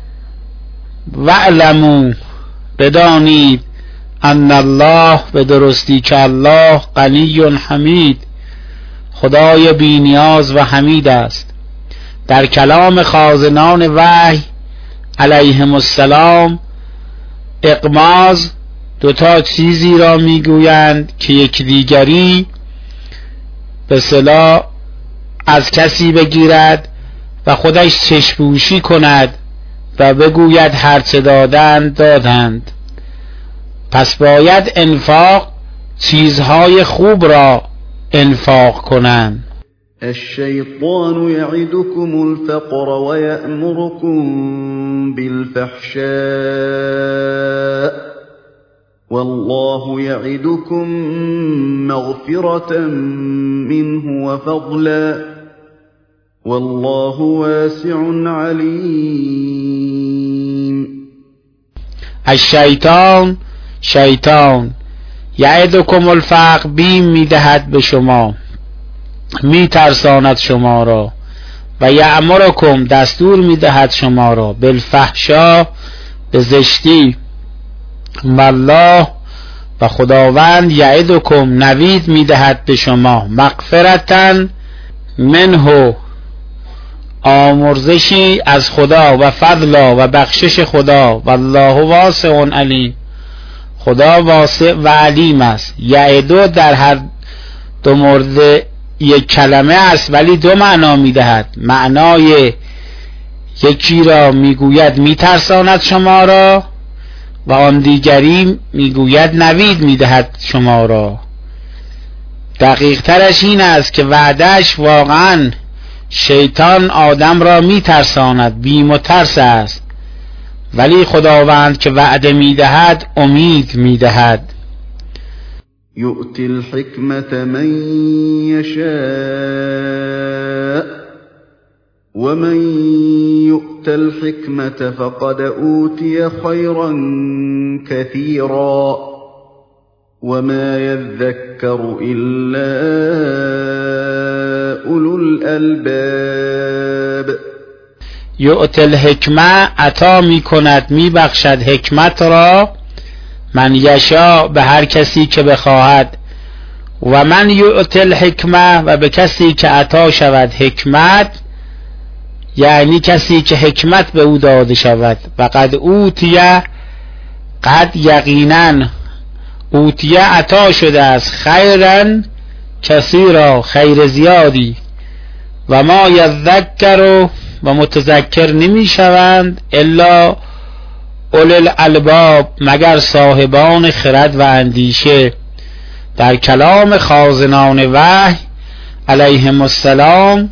S3: واعلموا، بدانید. ان الله، به درستی که الله غنی حمید، خدای بی نیاز و حمید است. در کلام خازنان وحی علیهم السلام، اغماض دوتا چیزی را میگویند که یک دیگری به اصطلاح از کسی بگیرد و خودش چشم‌پوشی کند و بگوید هرچه دادند دادند. پس باید انفاق چیزهای خوب را انفاق کنند.
S2: الشیطان یعدکم الفقر و یأمرکم بالفحشاء والله یعدکم مغفرة منه و فضلا والله واسع علیم.
S3: الشیطان شیطان یعدکم الفقر بیم میدهد به شما، میترساند شما را، و یأمرکم دستور میدهد شما را، بالفحشا به زشتی، والله و خداوند یعدکم نوید میدهد به شما، مغفرتن منه آمرزشی از خدا، و فضلا و بخشش خدا، والله واسع علیم خدا واسع و علیم است. یعدو در هر دو مورد یک کلمه است ولی دو معنا میدهد. معنای یکی را میگوید میترساند شما را و آن دیگری میگوید نوید میدهد شما را. دقیق ترش این است که وعدش واقعا شیطان آدم را میترساند، بیم و ترس است، ولی خداوند که وعده میدهد امید میدهد.
S2: یؤتی الحکمت من یشاء و من یؤت الحکمت فقد اوتی خیرا کثیرا وما یذکر الا اولو الالباب.
S3: یؤتی الحکمه عطا می کند، می بخشد حکمت را، من یشاء به هر کسی که بخواهد، و من یؤتی الحکمه و به کسی که عطا شود حکمت، یعنی کسی که حکمت به او داده شود. و قد اوتیه، قد یقینا اوتیه عطا شده است، خیرا کثیرا خیر زیادی، و ما یذکر و متذکر نمی شوند الا اولو الالباب مگر صاحبان خرد و اندیشه. در کلام خازنان وحی علیهم السلام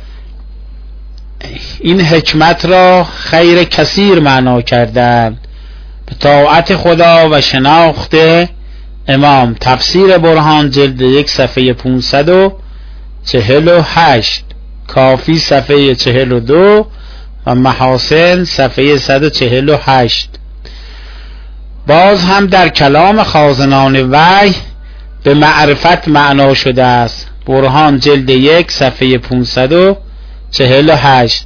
S3: این حکمت را خیر کثیر معنا کردند، به طاعت خدا و شناخت امام. تفسیر برهان جلد یک صفحه پانصد و چهل و هشت، کافی صفحه چهل و دو و محاسن صفحه صد و چهل و هشت. باز هم در کلام خازنان وحی به معرفت معنا شده است. برهان جلد یک صفحه پانصد و چهل و هشت.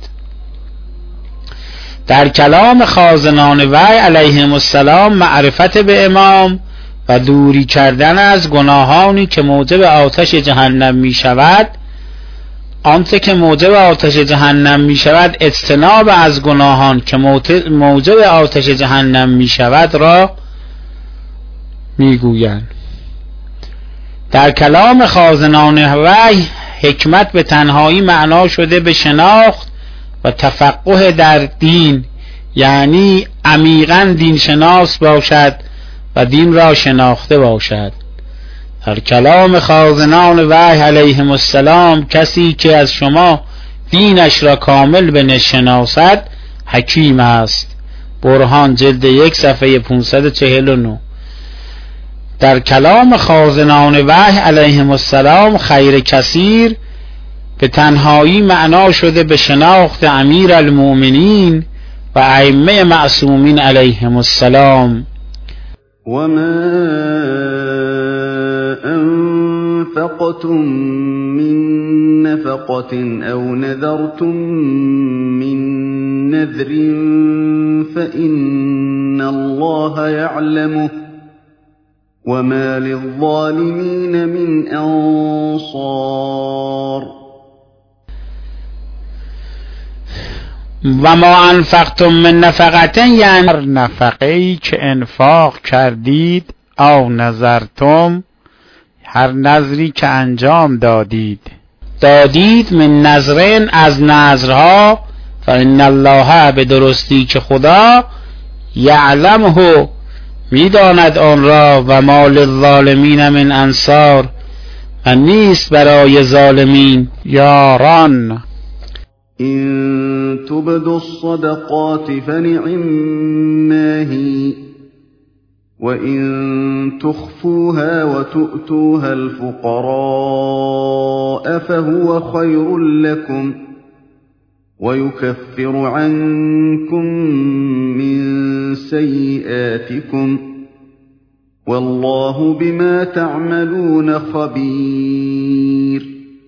S3: در کلام خازنان وحی علیهم السلام معرفت به امام و دوری کردن از گناهانی که موجب آتش جهنم می شود. آنچه که موجب آتش جهنم می شود اجتناب از گناهان که موجب آتش جهنم می شود را می گویند. در کلام خازنان وحی حکمت به تنهایی معنا شده به شناخت و تفقه در دین، یعنی عمیقاً دین شناس باشد و دین را شناخته باشد. در کلام خازنان وحی علیهم السلام کسی که از شما دینش را کامل بنشناسد حکیم است. برهان جلد یک صفحه پانصد و چهل و نه. در کلام خازنان وحی علیهم السلام خیر کثیر به تنهایی معنا شده به شناخت امیر المؤمنین و ائمه معصومین علیهم السلام.
S2: و ما انفقتم من نفقة او نذرتم من نذر فإن الله يعلمه وما للظالمين من انصار.
S3: و ما انفقتم من نفقة یعنی
S1: هر نفقه‌ای که انفاق کردید، او نظرتم هر نظری که انجام دادید
S3: دادید، من نظرین از نظرها، فإن الله به درستی که خدا یعلمه میداند آن را، و ما للظالمین من انصار و نیست برای ظالمین یاران.
S2: إن تبدوا الصدقات فنعما هي وإن تخفوها وتؤتوها الفقراء فهو خير لكم ويكفر عنكم من سيئاتكم والله بما تعملون خبیر.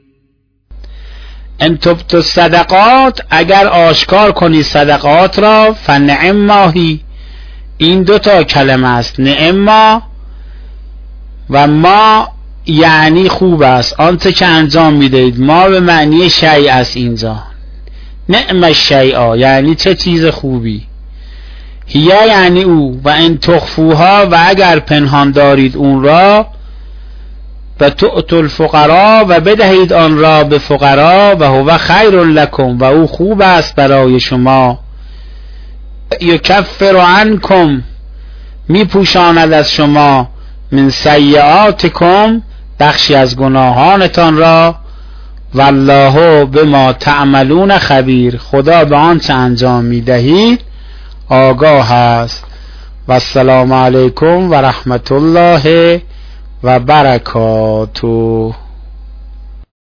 S3: ان تبت الصدقات، اگر آشکار کنی صدقات را، فنعم ماهی، این دو تا کلمه است، نعم ما و ما یعنی خوب است آنچه که انجام میدهید. ما به معنی شیء است اینجا، نعم الشیء یعنی چه چیز خوبی، هیا یعنی او، و ان تخفوها و اگر پنهان دارید اون را، و تؤتوا الفقراء و بدهید آن را به فقرا، و هو خیر لکم و او خوب است برای شما، یکفر عنکم می پوشاند از شما، من سیئاتکم بخشی از گناهانتان را، والله بما تعملون خبیر، خدا به آنچه انجام می دهید آگاه است. و السلام علیکم و رحمت الله و برکاته.